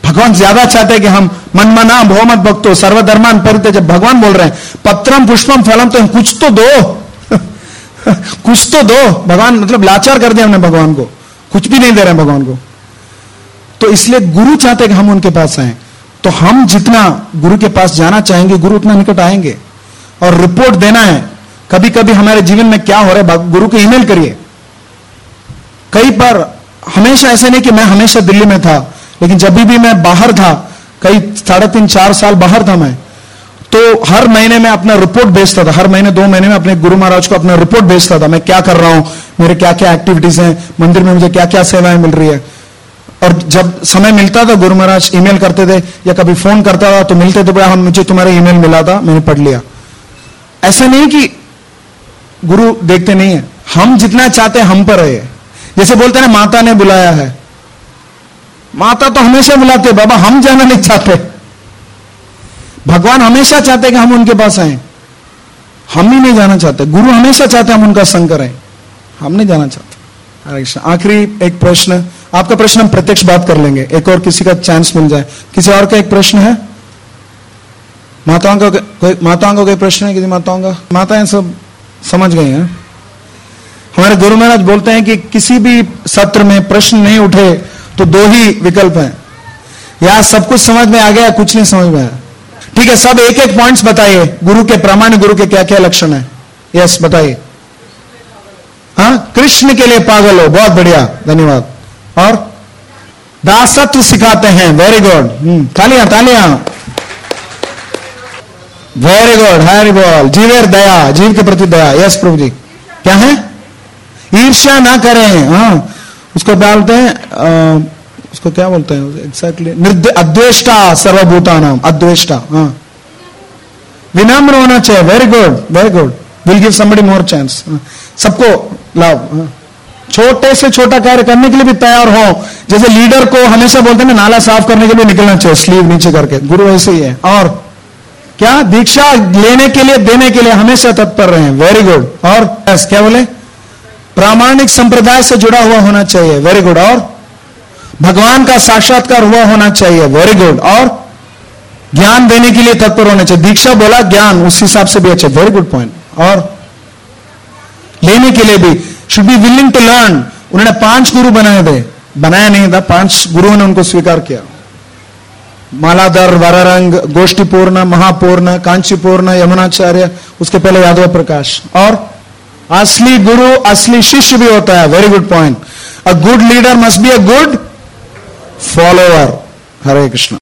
S1: भगवान ज्यादा चाहते हैं कि हम मनमना बहुमत भक्तो सर्वधर्मान परित्यज्य, जब भगवान बोल रहे हैं पत्रम पुष्पम फलम, तो कुछ तो दो कुछ तो दो। भगवान मतलब लाचार कर दिया हमने भगवान को, कुछ भी नहीं दे रहे हैं भगवान को। तो इसलिए गुरु चाहते हैं कि हम उनके पास आए, तो हम जितना गुरु के पास जाना चाहेंगे गुरु उतना निकट आएंगे। और रिपोर्ट देना है कभी कभी हमारे जीवन में क्या हो रहा है, गुरु को ईमेल करिए। कई बार हमेशा ऐसे नहीं कि मैं हमेशा दिल्ली में था, लेकिन जब भी मैं बाहर था, कई साढ़े तीन चार साल बाहर था मैं, तो हर महीने में अपना रिपोर्ट भेजता था। हर महीने दो महीने में अपने गुरु महाराज को अपना रिपोर्ट भेजता था, मैं क्या कर रहा हूं, मेरे क्या क्या एक्टिविटीज हैं, मंदिर में मुझे क्या क्या सेवाएं मिल रही है। और जब समय मिलता था गुरु महाराज ईमेल करते थे या कभी फोन करता था तो मिलते थे, हम मुझे तुम्हारा ईमेल मिला था, मैंने पढ़ लिया। ऐसा नहीं कि गुरु देखते नहीं है, हम जितना चाहते हैं हम पर है। जैसे बोलते हैं ना माता ने बुलाया है, माता तो हमेशा बुलाते, बाबा हम जाना नहीं चाहते। भगवान हमेशा चाहते कि हम उनके पास आए, हम ही नहीं जाना चाहते। गुरु हमेशा चाहते हम उनका संग करें, हम नहीं जाना चाहते। हरे कृष्ण। आखिरी एक प्रश्न, आपका प्रश्न हम प्रत्यक्ष बात कर लेंगे, एक और किसी का चांस मिल जाए। किसी और का एक प्रश्न है? माताओं का कोई, माताओं का कोई प्रश्न है? किसी माताओं का? माताएं सब समझ गई हैं। हमारे गुरु महाराज बोलते हैं कि किसी भी सत्र में प्रश्न नहीं उठे तो दो ही विकल्प हैं, या सब कुछ समझ में आ गया, कुछ नहीं समझ में आया। ठीक है, सब एक एक पॉइंट्स बताइए, गुरु के प्रामाणिक गुरु के क्या क्या लक्षण है। यस बताइए। हाँ, कृष्ण के लिए पागल हो, बहुत बढ़िया, धन्यवाद। और दासत्व सिखाते हैं, वेरी गुड, तालियां तालियां, वेरी गुड, हरि बोल। जीवेर दया, जीव के प्रति दया। यस प्रभु जी। क्या है? ईर्ष्या ना करें। हाँ, उसको बोलते हैं, आ, उसको क्या बोलते हैं एग्जैक्टली? अद्वेष्टा सर्वभूतानाम, अद्वेष्टा। हाँ, विनम्र होना चाहिए। Very good, very good, will give somebody more chance. सबको लाभ, छोटे से छोटा कार्य करने के लिए भी तैयार हो। जैसे लीडर को हमेशा बोलते हैं ना, नाला साफ करने के लिए निकलना चाहिए स्लीव नीचे करके, गुरु ऐसे ही है। और क्या? दीक्षा लेने के लिए, देने के लिए हमेशा तत्पर रहे। Very good. और क्या बोले? प्रामाणिक संप्रदाय से जुड़ा हुआ होना चाहिए। Very good. और भगवान का साक्षात्कार हुआ होना चाहिए। Very good. और ज्ञान देने के लिए तत्पर होना चाहिए। दीक्षा बोला, ज्ञान उस हिसाब से भी अच्छा। Very good point. और लेने के लिए भी should be willing to learn. उन्होंने पांच गुरु बनाए थे, बनाया नहीं था, पांच गुरुओं ने उनको स्वीकार किया। मालाधर, वररंग, गोष्ठीपूर्ण, महापूर्ण, कांचीपूर्ण, यमुनाचार्य, उसके पहले यादव प्रकाश। और असली गुरु असली शिष्य भी होता है। Very good point. A good leader must be a good follower. Hare Krishna.